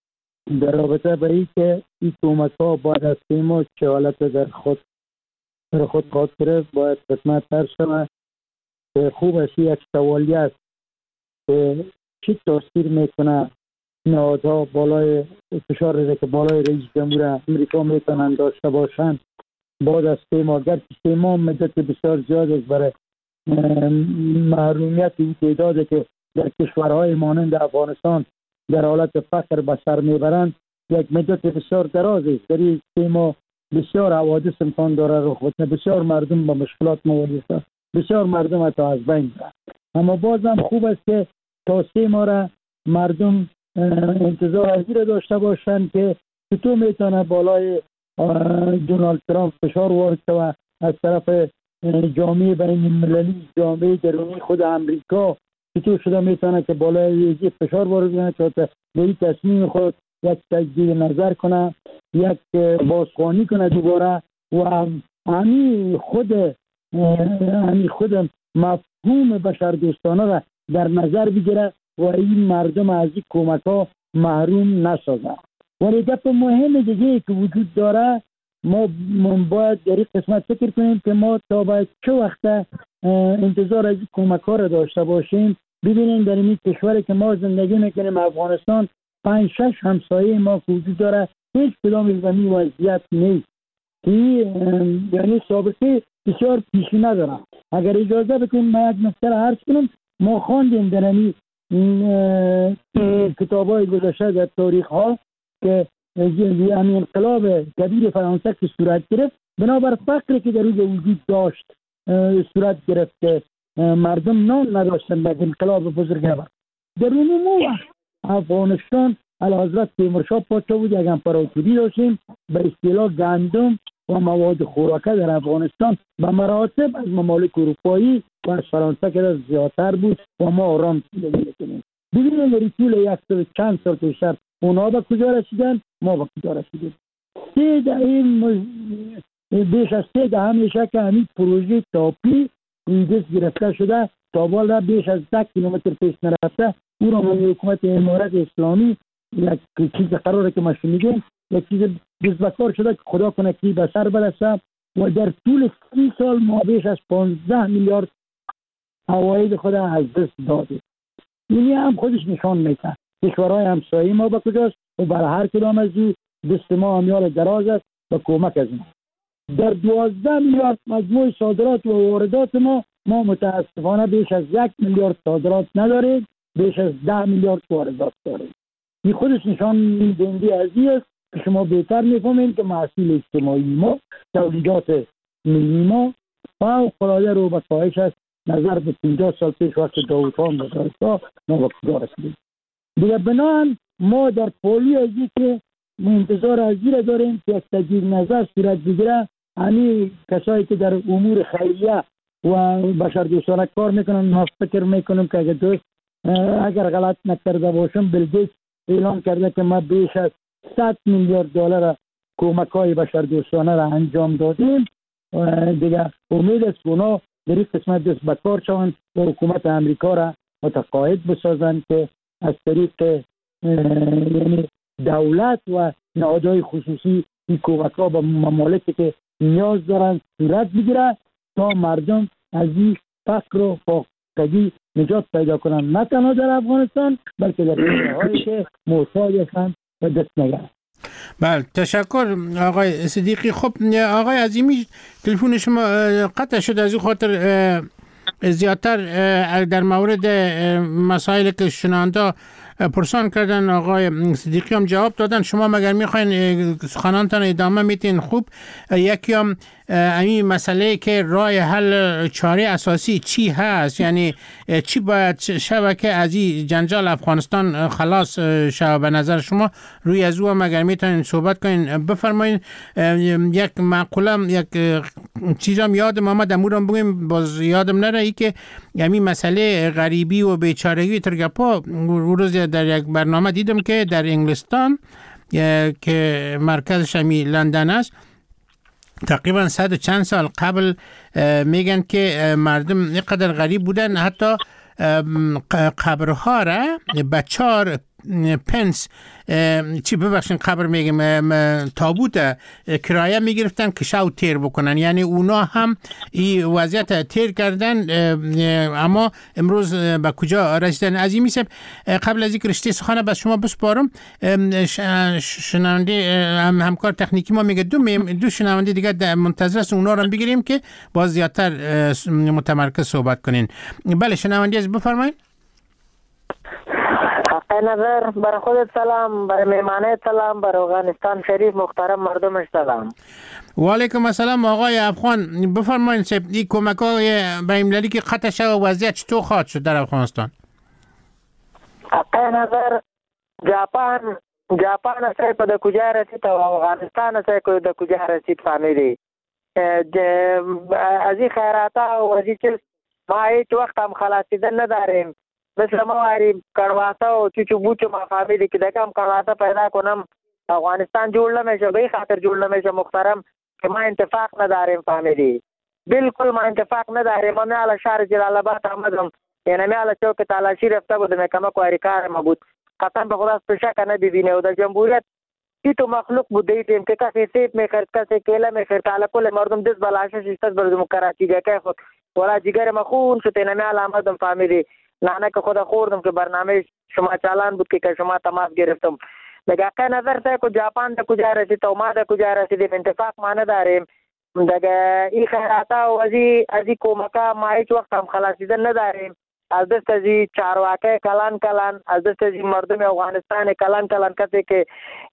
در رابطه با این که این کمک ها بعد از سه ماه چه حالت در خود در خود خاطره باید خدمت تر شود که خوب است یک سوالی است که چی تاثیر میکنه نهادها بالای فشار رده که بالای رئیس جمهور امریکا میتونن داشته باشند بعد از سه ماه. گرچه سه ماه مدت بسیار زیاد است برای محرومیت این تعدادی که در کشورهای مانند افغانستان در حالت فقر به سر میبرند یک مدت بسیار دراز است. در این سه ماه بسیار حوادث امکان داره رخ بده، بسیار مردم با مشکلات مواجه است، بسیار مردم حتی از بین رفت. اما بازم خوب است که تا سه ماه را مردم انتظار از این داشته باشند که چطور میتونه بالای دونالد ترامپ فشار وارد و از طرف جامعه بین المللی، جامعه درونی خود امریکا چطور شده میتونه که بالای فشار وارد کنه که به این تصمیم خود یک تجدید نظر کنه، یک بازخوانی کنه دوباره و همین خود همین خود مفهوم بشردوستانه را در نظر بگیره و این مردم از این کمک ها محروم نسازه. ولی گپ مهم دیگه که وجود داره، ما باید در این قسمت فکر کنیم که ما تا باید چه وقت انتظار از این کمک ها را داشته باشیم. ببینیم در این کشوری که ما زندگی میکنیم افغانستان، پنج شش همسایه ما که وجود داره هیچ کدام زمین وضعیت نیست که یعنی سابقه بسیار پیشی نداره. اگر اجازه بکنیم ما یک نکته را عرض کنم، ما خواندیم در این کتاب های گذشته در تاریخ ها که همین انقلاب کبیر فرانسه که صورت گرفت بنابر فقری که در روز وجود داشت صورت گرفت که مردم نان نداشتن بعد انقلاب بزرگوار. در اون موقع افغانستان الحضرت تیمورشاه پادشاه بود، یک امپراتوری داشتیم به اصطلاح گندم و مواد خوراکه در افغانستان به مراتب از ممالک اروپایی و از فرانسه که زیادتر بود و ما آرام زندگی می‌کردیم. ببینید در طول یک سال چند سال پیشتر اونا به کجا رسیدن، ما به کجا رسیدیم. سه دهه بیش از سه دهه میشه که همین پروژه تاپی دست گرفته شده، تا بالا بیش از ده کیلومتر پیش نرفته. او را من حکومت امارت اسلامی یک چیز قراره که ما شنیدیم، یک چیز دستبکار شده که خدا کنه که به سر برسه و در طول سی سال ما بیش از پانزده میلیارد عواید خود از دست داده. اینی هم خودش نشان میده کشورهای همسایه ما به کجاست و برای هر کدام از این دست ما امیال دراز است و کمک از ما. در دوازده میلیارد مجموع صادرات و واردات ما ما متاسفانه بیش از یک میلیارد صادرات نداریم، بیش از ده میلیارد واردات داریم. این خودش نشان دهنده از این است که شما بهتر میفهمید که محصول اجتماعی ما، تولیدات ملی ما فوق‌العاده رو به کاهش است نظر به پنجاه سال پیش وقت داوود خان و دارسا ما به کجا رسیدیم. دیگه بنابراین ما در پولی از این که انتظار از این داریم که یک تجدید نظر صورت بگیره. همین کسایی که در امور خیریه و بشردوستانه کار میکنن، ما فکر میکنم که اگر دوست اگر غلط نکرده باشم بیل گیتس اعلان کرده که ما بیش از صد میلیارد دلار کمک های بشردوستانه را انجام دادیم. دیگه امید است که اونا در این قسمت دست به کار شوند و حکومت امریکا را متقاعد بسازند که از طریق یعنی دولت و نهادهای خصوصی این کمک ها به ممالکی که نیاز دارند صورت بگیره تا مردم از این فقر و فاقگی نجات پیدا کنند، نه تنها در افغانستان بلکه در کشورهایی که محتاج هستند و دست نگیرند. بله، تشکر آقای صدیقی. خب آقای عظیمی تلفن شما قطع شد، از این خاطر زیادتر در مورد مسائل که شنونده پرسان کردن آقای صدیقی هم جواب دادن. شما مگر میخواین سخنانتان ادامه میتین؟ خوب. یکی هم این مسئله که راه حل چاره اساسی چی هست، یعنی چی باید شود که از این جنجال افغانستان خلاص شود به نظر شما؟ روی از او مگر میتونین صحبت کنین؟ بفرمایین. یک معقوله یک چیزام یادم آمد امورم بگیم، باز یادم نره، ای که همین مسئله غریبی و بیچارگی ترگپا روز در یک برنامه دیدم که در انگلستان که مرکزش همی لندن است، تقریبا صد و چند سال قبل میگن که مردم اینقدر غریب بودن حتی قبرها را به چهار پنس چی ببخشین خبر میگم تابوت کرایه میگرفتن که شو تیر بکنن، یعنی اونا هم این وضعیت تیر کردن. اما امروز به کجا رسیدن؟ عظیمی صاحب قبل از اینکه رشته سخن به شما بسپارم، شنونده هم همکار تکنیکی ما میگه دو دو شنونده دیگه منتظر است، اونا رو بگیریم که باز زیادتر متمرکز صحبت کنین. بله شنونده از بفرمایید. حق نظر بر خودت سلام، بر میمانه سلام، بر افغانستان شریف محترم مردمش سلام. و علیکم السلام آقای افغان، بفرمایید صاحب این کمک‌های بین‌المللی که قطع شد و وضعیت چطور خواهد شد در افغانستان؟ حق نظر ژاپن ژاپن اصلا په د کجا رسید او افغانستان اصلا د کجا رسید فهمیدی از این خیراتا و از این چیز ما هیچ وقت هم خلاصیدن نداریم، مثل ما واریم کڑواتا و چوچو بوچو ما فهمیدی که دکم کڑواتا پیدا کنم افغانستان جوړ نمیشه، به خاطر جوړ نمیشه محترم که ما اتفاق نداریم فهمیدی، بالکل ما اتفاق نداریم. ما میاله شهر جلال آباد آمدم، یعنی میاله چوک تالاشی رفته بودم کمک واری کار ما بود، قسم به خدا سپشا کنه ببینه و در جمهوریت تی تو مخلوق بوده تیم که کسی سیب میخرد، کسی کیله میخرد، حالا کل مردم دست بلاشش استاد بردم کراچی جاکه خود ولا جگر ما خون شد. اینا میاله آمدم فهمیدی نانه که خدا خوردم که برنامه شما چالان بود که شما تماس گرفتم. دیگه که نظر تا که ژاپن دا کجا رسید و ما دا کجا رسیدیم اتفاق ما نداریم. دیگه این خیراتا و ازی ازی کومکا ما هیچ وقت هم خلاصیدن نداریم. از دست ازی چارواکه کلان کلان، از دست ازی مردم افغانستان کلان کلان کسی که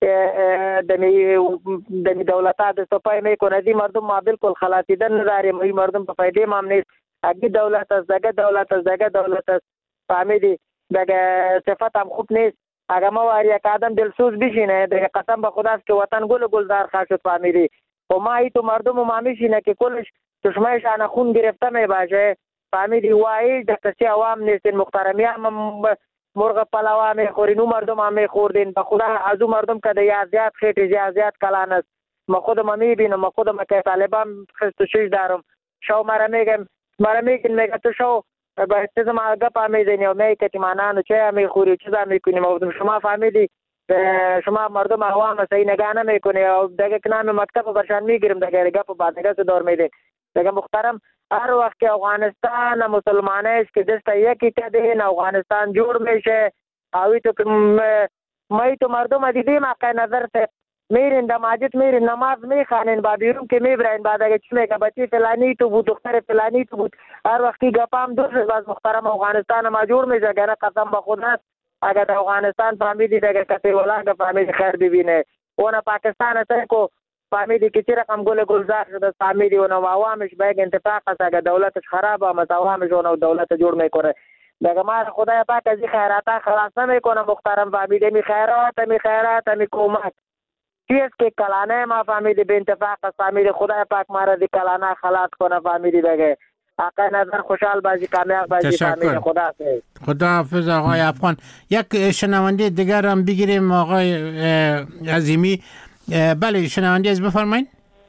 دمی دمی دولتا دست پای میکنه ازی مردم ما بالکل خلاصیدن نداریم. این مردم په فایده ما نیست، اگه دولت از دگه دولت از دگه دولت از فهمیدی دگه صفت هم خوب نیست. اگه ما واری یک آدم دلسوز بشینه دیگه قسم به خداست که وطن گل گلزار خواهد شد فهمیدی. و ما ای تو مردم ما میشینه که کلش چشمایش آن خون گرفته می باشه فهمیدی. وای د کسی عوام نیستین محترمی هم مرغ پلاوا می خورین و مردم هم می خوردین. به خدا از اون مردم که دیگه زیاد خیلی زیاد زیاد کلان است. ما خودم میبینم، ما خودم که طالبان خست و شش دارم شو مرا میگم مرا میگن میگه تو شو با چیز ما گپ میزنی و میگه که مانانو چه میخوری چیزا میکنیم و شما فهمیدی شما مردم عوام صحیح نگاه نمیکنی و دیگه نام مکتب برشان میگیرم دیگه گپ بعد دیگه تو دور میده. دیگه محترم هر وقت که افغانستان مسلمانش که دست یکی کدین افغانستان جوړ میشه اوی تو مای تو مردم دیدیم حق نظر ته میرین د مسجد میرین نماز میخوانین با بیرون که میبرین بعد اگه چی میگه بچی فلانی تو بود دختر فلانی تو بود هر وقتی گپام دوست باز محترم افغانستان ما جوړ میشه کنه قسم به خدا اگر د افغانستان فهمیدی دیگه کسی ولاګه فهمیدی خیر ببینه اون پاکستان ته کو فهمیدی که چی رقم گل گلزار شده فهمیدی اون عوامش به اتفاق است اگر دولتش خراب است عوامش اون دولت جوړ میکنه دیگه ما خدای پاک از خیرات خلاص نمیکنه محترم فهمیدی می خیرات می خیرات می کمک چیز که کلانه ما فهمیدی به اتفاق است فهمیدی خدای پاک ما را دی کلانه خلاص کنه فهمیدی دیگه حق نظر خوشحال بازی کامیاب بازی فهمیدی خدا حافظ. خدا حافظ آقای افغان. یک شنونده دیگر هم بگیریم آقای عظیمی. بله شنونده از بفرمایید.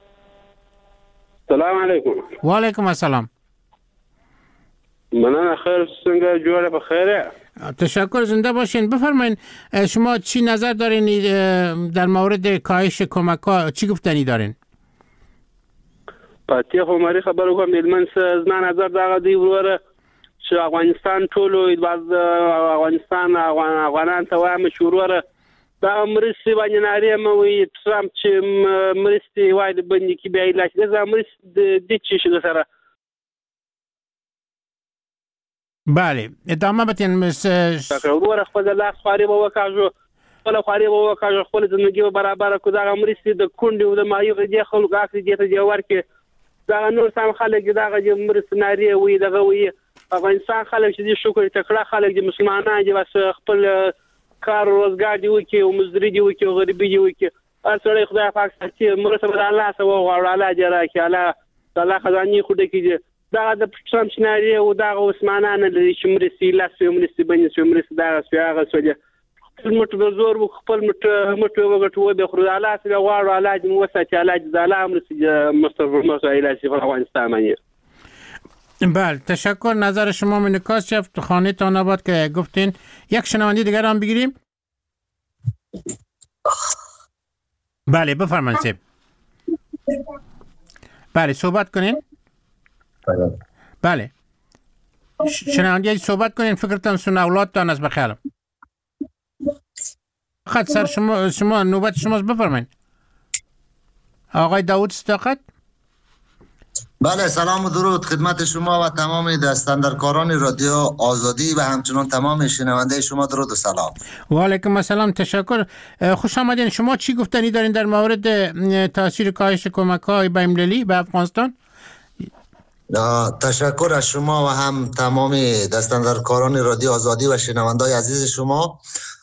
سلام علیکم. و علیکم السلام. مننه خیر څنګه جوړه بخیره. تشکر زنده باشین. بفرمایید شما چی نظر دارین در مورد کاهش کمک‌ها چی گفتنی دارین؟ پاتې خو مری خبرو کوم ملمن زما نظر دا دی وروره چې افغانستان ټولو باز افغانستان افغانان ته وایم شوروره دا مرستې باندې ناری مې ترامپ چې مرستې وای د بندي کې بیا علاج دا مرستې د چی شي سره. بله ادامه بتین مس وروره خپل لاس خاري به وکاږو خپل خاري به وکاږو خپل ژوندۍ برابر کو دا مرستې د کونډې او د مایو د خلکو اخلي دې ته جوړ کې دا نور سم خلک دا غي مرستې ناری وي دغه وي افغانستان خلک چې شکر تکړه خلک دي مسلمانان دي بس خپل کار روزګار دی وکي او مزدوري دی وکي او غریبي دی وکي هر څړې خدای پاک ساتي مرسته به الله سره وغواړي الله جره کې الله الله خزاني خو دې کې دا د ټرمپ سناري او دا عثمانان لري چې مرسي لاس مرسي باندې چې مرسي دا سیاغه سوجه خپل مټ به زور خپل مټ مټ وګټو به خو الله سره وغواړي الله دې مو وساتي الله دې الله مرسي مستر مسائل چې په افغانستان باندې. بله تشکر. نظر شما منکاس شفت خانه تان آباد که گفتین. یک شنونده دیگر هم بگیریم. بله بفرمایید سیب. بله صحبت کنین. بله شنونده صحبت کنین، فکرتان سن اولادتان از بخیرم. خط سر شما شما نوبت شماست، بفرمایید. آقای داوود صداقت. بله سلام و درود خدمت شما و تمام دستاندرکاران رادیو آزادی و همچنان تمام شنونده شما. درود و سلام. و علیکم السلام، تشکر. خوش آمدین. شما چی گفتنی دارین در مورد تاثیر کاهش کمک‌های بین‌المللی به افغانستان؟ تشکر از شما و هم تمام دستاندرکاران رادیو آزادی و شنوندای عزیز شما.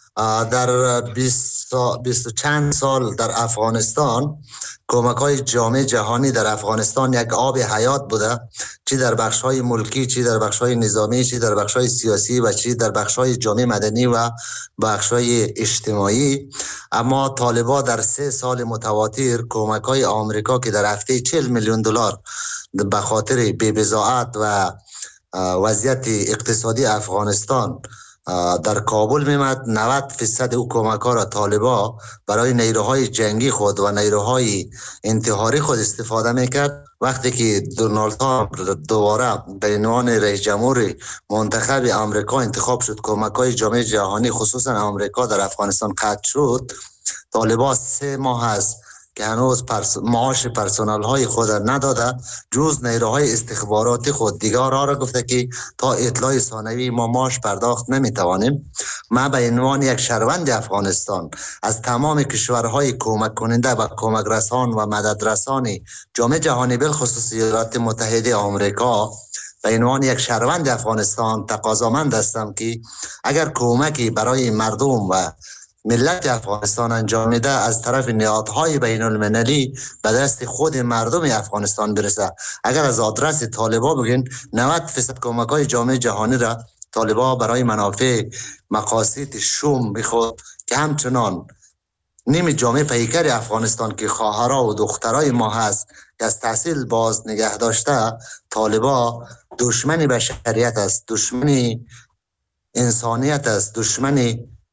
در بیست و چند سال در افغانستان کمک های جامعه جهانی در افغانستان یک آب حیات بوده، چی در بخش های ملکی، چی در بخش های نظامی، چی در بخش های سیاسی و چی در بخش های جامعه مدنی و بخش های اجتماعی. اما طالبان در سه سال متواتر کمک های آمریکا که در هفته چهل میلیون دلار به خاطر بی‌بضاعت و وضعیت اقتصادی افغانستان در کابل میمد، نود درصد او کمک ها را طالبا برای نیروهای جنگی خود و نیروهای انتحاری خود استفاده میکرد. وقتی که دونالد ترامپ دوباره به عنوان رئیس جمهور منتخب آمریکا انتخاب شد، کمک های جامعه جهانی خصوصا آمریکا در افغانستان قطع شد. طالبا سه ماه است که هنوز پرس... معاش پرسنل های خود نداده، جز نیروهای استخباراتی خود دیگر ها را گفته که تا اطلاع ثانوی ما معاش پرداخت نمیتوانیم. ما به عنوان یک شهروند افغانستان از تمام کشورهای کمک کننده و کمک رسان و مدد رسان جامعه جهانی بالخصوص ایالات متحده آمریکا به عنوان یک شهروند افغانستان تقاضامند هستم که اگر کمکی برای مردم و ملت افغانستان انجام میده از طرف نهادهای بین المللی به دست خود مردم افغانستان برسه. اگر از آدرس طالبا بگین نود درصد کمک های جامعه جهانی را طالبا برای منافع مقاصد شوم بخود که همچنان نیم جامعه پیکر افغانستان که خواهرها و دخترای ما هست که از تحصیل باز نگه داشته، طالبا دشمن بشریت است، دشمن انسانیت است، دشمن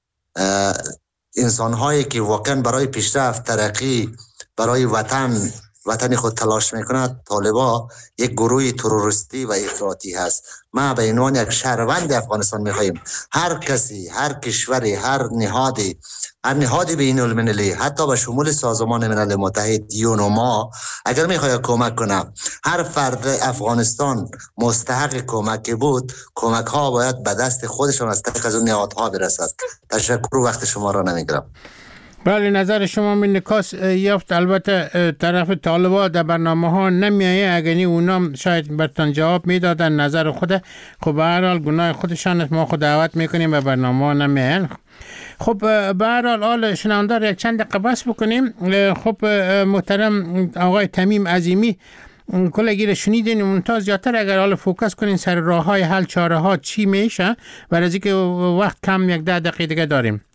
انسان هایی که واقعا برای پیشرفت ترقی برای وطن وطن خود تلاش میکند. طالبا یک گروه تروریستی و افراطی هست. ما به عنوان یک شهروند افغانستان میخواهیم هر کسی، هر کشوری، هر نهادی، هر نهادی بین المللی، حتی به شمول سازمان ملل متحد یونو، ما اگر میخواد کمک کنه، هر فرد افغانستان مستحق کمک بود، کمک ها باید به دست خودشان از طریق از اون نهادها برسد. تشکر، وقت شما را نمیگیرم. بله نظر شما من نکاس یافت. البته طرف طالبا در برنامه ها نمیایه، اگرنی اونا شاید برتان جواب میدادن نظر خود. خب به هر حال گناه خودشان است، ما خود دعوت میکنیم به برنامه ها نمیاین. خب به هر حال آل شنوندار یک چند دقیقه بس بکنیم. خب محترم آقای تمیم عظیمی، کلگی رو شنیدین، منتها زیادتر اگر حال فوکس کنین سر راه های حل، چاره ها چی میشه، برای از اینکه وقت کم، یک ده دقیقه دیگه داریم.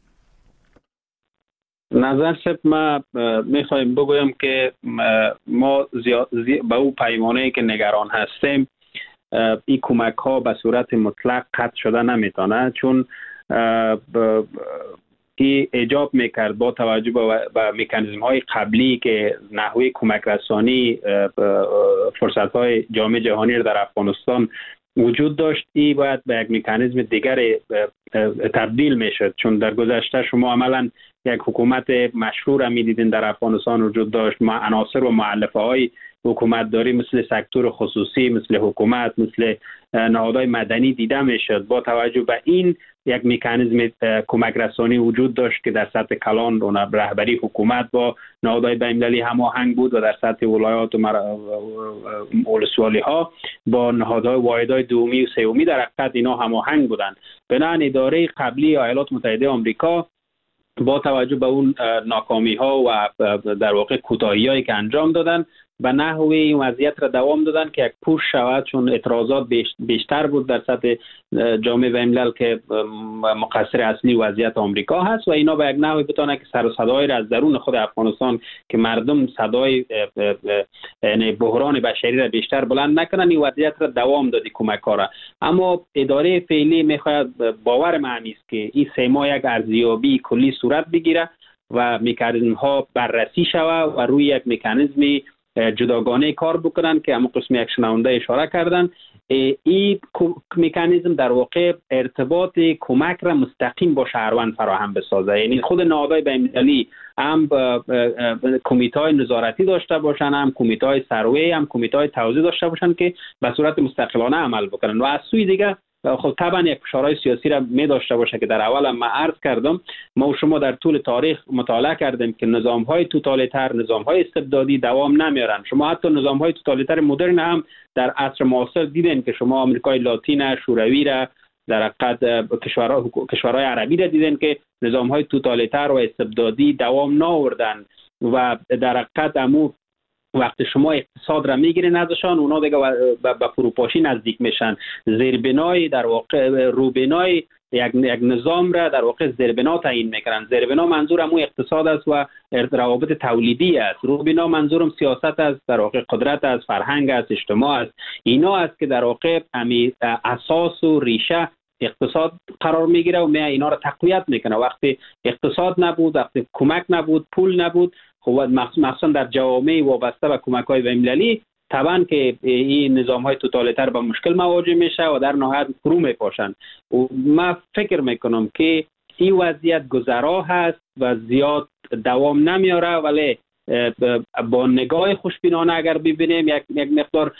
نظر سب ما میخوایم بگویم که ما زیاد به او پیمانه که نگران هستیم، این کمک ها به صورت مطلق قطع شده نمیتونه، چون این ایجاب میکرد با توجه به مکانیزم های قبلی که نحوه کمک رسانی فرصت های جامعه جهانی در افغانستان وجود داشت، ای باید به یک مکانیزم دیگر تبدیل میشد. چون در گذشته شما عملا یک حکومت مشهور هم میدیدین در افغانستان وجود داشت، ما عناصر و مؤلفه های حکومت داری مثل سکتور خصوصی، مثل حکومت، مثل نهادهای مدنی دیده میشد. با توجه به این یک مکانیزم کمک رسانی وجود داشت که در سطح کلان و رهبری حکومت با نهادهای بین‌المللی هماهنگ بود و در سطح ولایات و ولسوالی ها با نهادهای واحدهای دومی و سومی در حقیقت اینا هماهنگ بودند. بنابراین اداره قبلی ایالات متحده آمریکا با توجه به اون ناکامی ها و در واقع کوتاهی هایی که انجام دادن، به نحوی این وضعیت را دوام دادن که یک پوش شود، چون اعتراضات بیشتر بود در سطح جامعه بین الملل که مقصر اصلی وضعیت آمریکا هست و اینا به یک نحوی بتونه که سر و صدای را از درون خود افغانستان که مردم صدای یعنی بحران بشری را بیشتر بلند نکنن، این وضعیت را دوام دادی کمک ها را. اما اداره فعلی میخواهد، باور من است که این سه ماه یک ارزیابی کلی صورت بگیره و مکانیزم ها بررسی شود و روی یک مکانیزمی جداگانه کار بکنن که همون قسم یک شنونده اشاره کردن. این مکانیزم در واقع ارتباط کمک را مستقیم با شهروند فراهم بسازه، یعنی خود نهادهای بین‌المللی هم کمیته‌های نظارتی داشته باشن، هم کمیته‌های سروی، هم کمیته‌های توزیع داشته باشن که به صورت مستقلانه عمل بکنن و از سوی دیگه خب طبعا یک فشارهای سیاسی را می داشته باشه که در اول ما عرض کردم. ما و شما در طول تاریخ مطالعه کردیم که نظام‌های توتالیتر، نظام‌های استبدادی دوام نمیارن. شما حتی نظام‌های توتالیتر مدرن هم در عصر معاصر دیدین که شما آمریکای لاتین، شوروی را در حقیقت کشورهای کشورهای عربی را دیدین که نظام‌های توتالیتر و استبدادی دوام نآوردن و در حقیقت امو وقتی شما اقتصاد را میگیرین ازشان، اونا دیگه به فروپاشی نزدیک میشن. زیربنای در واقع روبنای یک یک نظام را در واقع زیربنا تعیین میکنن. زیربنا منظور همون اقتصاد است و روابط تولیدی است. روبنا منظورم سیاست است، در واقع قدرت است، فرهنگ است، اجتماع است. اینا است که در واقع امی اساس و ریشه اقتصاد قرار میگیره و می اینا را تقویت میکنه. وقتی اقتصاد نبود، وقتی کمک نبود، پول نبود، خب مخصوصا در جوامع وابسته به کمک‌های بین‌المللی طبعا که این نظام‌های توتالیتر به مشکل مواجه میشه و در نهایت فرو میپاشن. و من فکر میکنم که این وضعیت گذرا هست و زیاد دوام نمیاره، ولی با نگاه خوشبینانه اگر ببینیم یک یک مقدار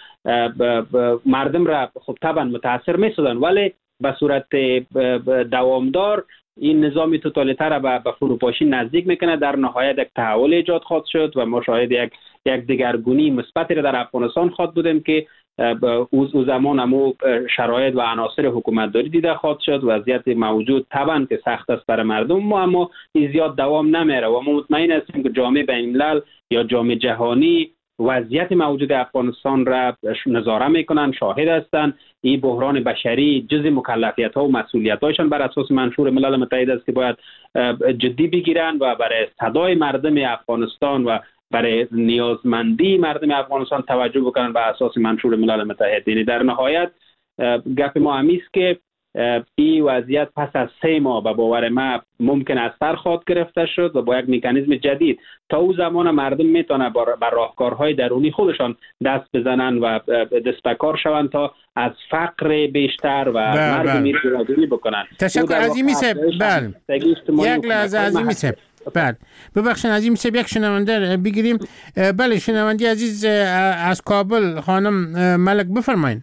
مردم را خب طبعا متاثر می‌سازن، ولی به صورت دوامدار این نظام توتالیتر را به فروپاشی نزدیک میکنه. در نهایت یک تحول ایجاد خواهد شد و ما شاهد یک یک دگرگونی مثبتی را در افغانستان خواهد بودیم که او زمان همو شرایط و عناصر حکومتداری دیده خواهد شد. وضعیت موجود طبعا که سخت است برای مردم، اما این زیاد دوام نمیره و ما مطمئن هستیم که جامعه بین‌الملل یا جامعه جهانی وضعیت موجود افغانستان را نظاره میکنن، شاهد هستند. این بحران بشری جزء مکلفیت ها و مسئولیت هایشان بر اساس منشور ملل متحد است که باید جدی بگیرن و برای صدای مردم افغانستان و برای نیازمندی مردم افغانستان توجه بکنن بر اساس منشور ملل متحد. یعنی در نهایت گپ ما همیست که این وضعیت پس از سه ماه به باور ما ممکن است سر خواهد گرفته شد و با یک مکانیزم جدید تا او زمان مردم میتونه بر راهکارهای درونی خودشان دست بزنن و دست به کار شوند تا از فقر بیشتر و مردمی جلوگیری بکنن. تشکر عظیمی صاحب. بله یک لحظه عظیمی صاحب. بعد ببخشید عزیزی صاحب یک شنونده بگیریم. بله شنونده عزیز از کابل خانم ملک بفرمایید.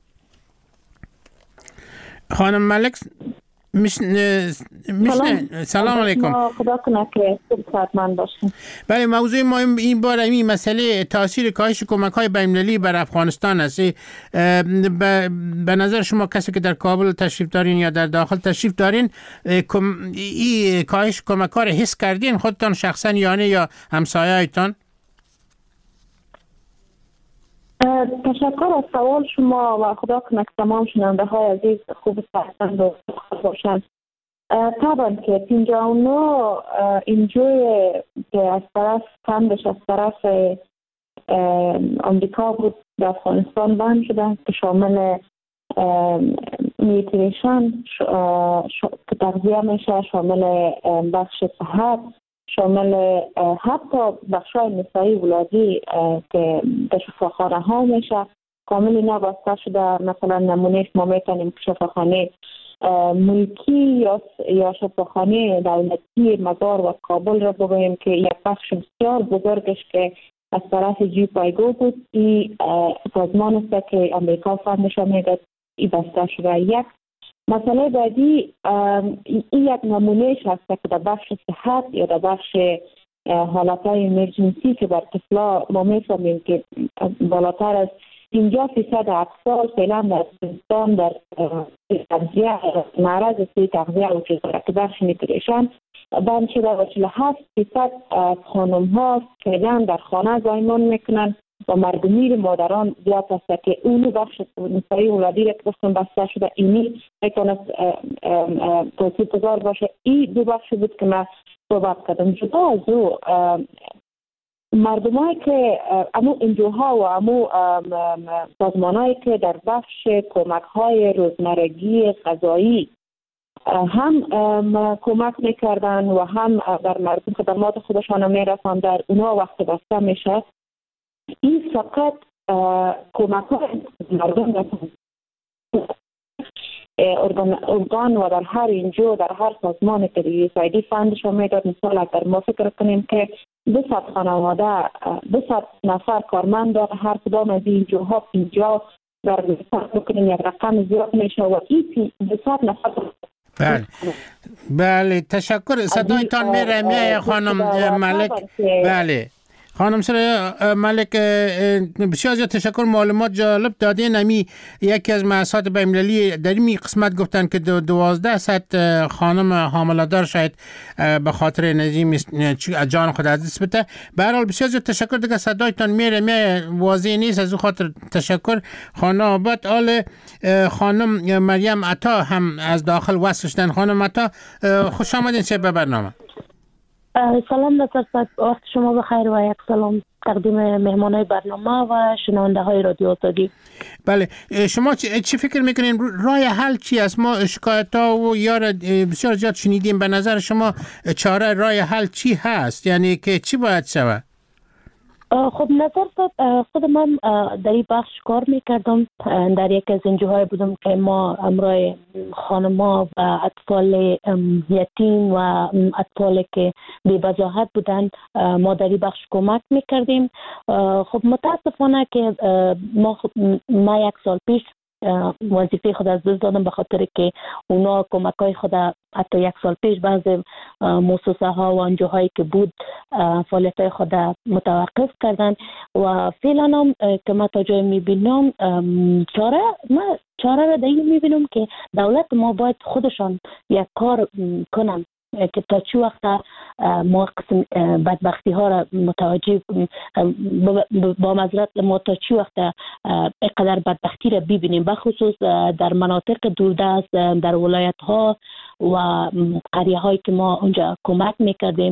خانم ملک میشن میشن سلام علیکم. خدا کنه که صحتمند باشین. بله موضوع ما این بار این مسئله تاثیر کاهش کمک‌های بین‌المللی بر افغانستان است. به نظر شما کسی که در کابل تشریف دارین یا در داخل تشریف دارین این کاهش کمک‌ها را حس کردین خودتان شخصا یا نه یا همسایه‌تان؟ تشکر از سوال شما و خدا کنه که تمام شنونده های عزیز خوب صحتمند و باشند. طبعا که پنجاه و نه اینجوری که از طرف فندش از طرف امریکا بود در افغانستان بند شده که شامل نیوتریشن که تغذیه میشه، شامل بخش صحت، شامل حتی بخشای نسایی ولادی که در شفاخانه ها میشه کامل اینا بسته شده. مثلا نمونه ما میتونیم که شفاخانه ملکی یا یا شفاخانه دولتی مزار و کابل را بگوییم که یک بخش بسیار بزرگش که از طرف جی پایگو بود، این سازمان است که امریکا فندش میداد، این بسته شده. یک مسئله بعدی این یک نمونهش هست که در بخش صحت یا در بخش حالتهای امرجنسی که بر طفلا ما میفهمیم که بالاتر از پنجاه فیصد اطفال فعلا در افغانستان در تغذیه معرض سی تغذیه وجود دارد که بخش نیوتریشن بند شده و چهل و هفت فیصد خانم ها فعلا در خانه زایمان میکنن و مردمی مادران زیاد است که اونو بخش نسایی ولادی را که گفتم بسته شده اینی میتونست توصیف گذار باشه. این دو بخش بود که من صحبت کردم. جدا از او مردمایی که امو انجوها و امو سازمانایی که در بخش کمک های روزمرگی غذایی هم کمک میکردن و هم در مردم خدمات خودشان میرسند، در اونا وقت بسته میشه. این فقط کمک های مردم ارگان و در هر اینجا در هر سازمان که یو اس آی دی فندشان میداد. مثال اگر ما فکر کنیم که دو صد خانواده دو صد نفر کارمند داره، هر کدام از اینجاها پنجاه در مثال بکنیم یک رقم زیاد میشه و این دو صد نفر. بله بله تشکر. صدایتان میره میای خانم ملک. بله خانم سر ملک بسیار زیاد تشکر، معلومات جالب دادین. امی یکی از مؤسسات بین‌المللی در این قسمت گفتن که دوازده صد خانم حامله‌دار شاید به خاطر نظیم جان خود از دست بده. به هر حال بسیار زیاد تشکر. دیگه صدایتان میره می واضح نیست، از اون خاطر تشکر. خانم آباد آل خانم مریم عطا هم از داخل وصل شدن. خانم عطا خوش آمدین چه به برنامه. سلام دکتر صاحب، وقت شما بخیر و یک سلام تقدیم مهمانای برنامه و شنونده های رادیو آزادی. بله شما چی فکر میکنین راه حل چی است؟ ما شکایت ها و یا بسیار زیاد شنیدیم. به نظر شما چاره راه حل چی هست؟ یعنی که چی باید شود؟ خب نظر صاحب، خود من در این بخش کار میکردم. در یک از انجوهای بودم که ما امرای خانما و اطفال یتیم و اطفال که بی وضاحت بودن ما در این بخش کمک میکردیم. خب متاسفانه که ما ما یک سال پیش وظیفه خود از دست دادم به خاطر که اونا کمکای خود حتی یک سال پیش بعض مؤسسه ها و انجوهایی که بود فعالیت خود متوقف کردن و فعلا هم که ما تا جای میبینم چاره ما چاره را در این میبینم که دولت ما باید خودشان یک کار کنن که تا چی وقت ما قسم بدبختی ها را متوجه با معذرت ما تا چی وقت اینقدر بدبختی را ببینیم، بخصوص در مناطق دوردست در ولایت ها و قریه هایی که ما اونجا کمک میکردیم.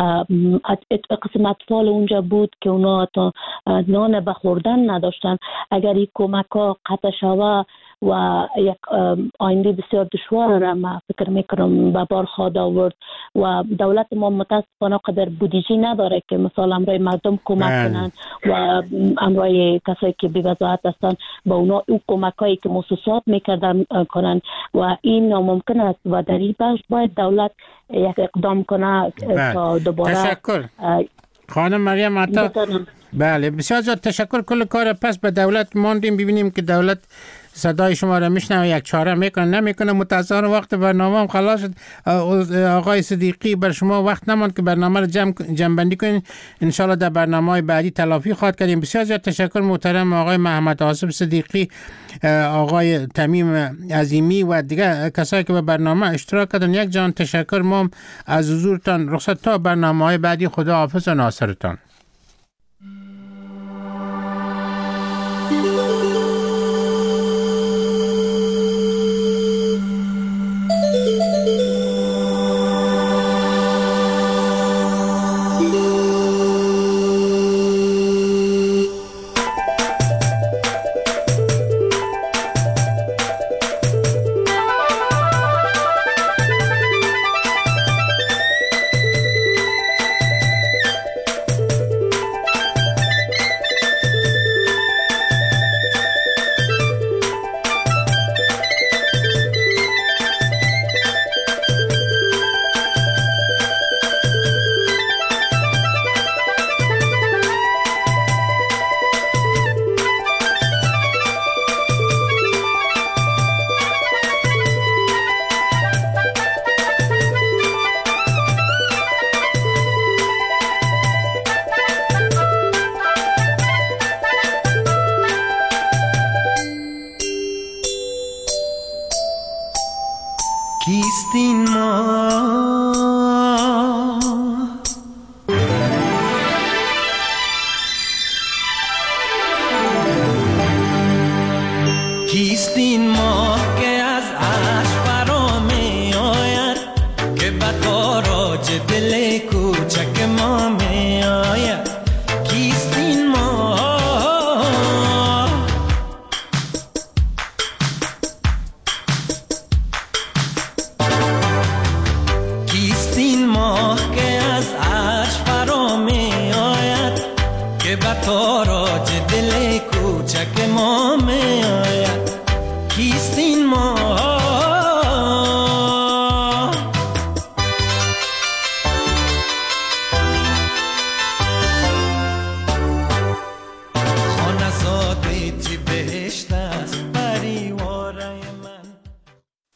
قسم اطفال اونجا بود که اونا تا نان بخوردن نداشتن. اگر این کمک ها قطع شوه و یک آینده بسیار دشوار را ما فکر میکنم به بار خواهد آورد و دولت ما متاسفانه قدر بودجه نداره که مثلا امرای مردم کمک کنند و امرای کسایی که بی وضاحت هستن با اونا او کمک هایی که مؤسسات میکردن کنند و این ناممکن است و در این بخش باید دولت یک اقدام کنه تا دوباره. تشکر خانم مریم عطا. بله بسیار زیاد تشکر. کل کار پس به دولت ماندیم ببینیم که دولت صدای شما را میشنوه یک چاره میکنه نمیکنه. متاسفانه وقت برنامه هم خلاص شد. آقای صدیقی بر شما وقت نماند که برنامه را جمع جمع کنین. ان شاء الله در برنامه‌های بعدی تلافی خواهد کردیم. بسیار زیاد تشکر محترم آقای محمد آصف صدیقی، آقای تمیم عظیمی و دیگر کسایی که به برنامه اشتراک کردن. یک جان تشکر. ما از حضورتان رخصت تا برنامه‌های بعدی. خدا حافظ و ناصرتان. کیستین ما تاراج دل کوچک ما میان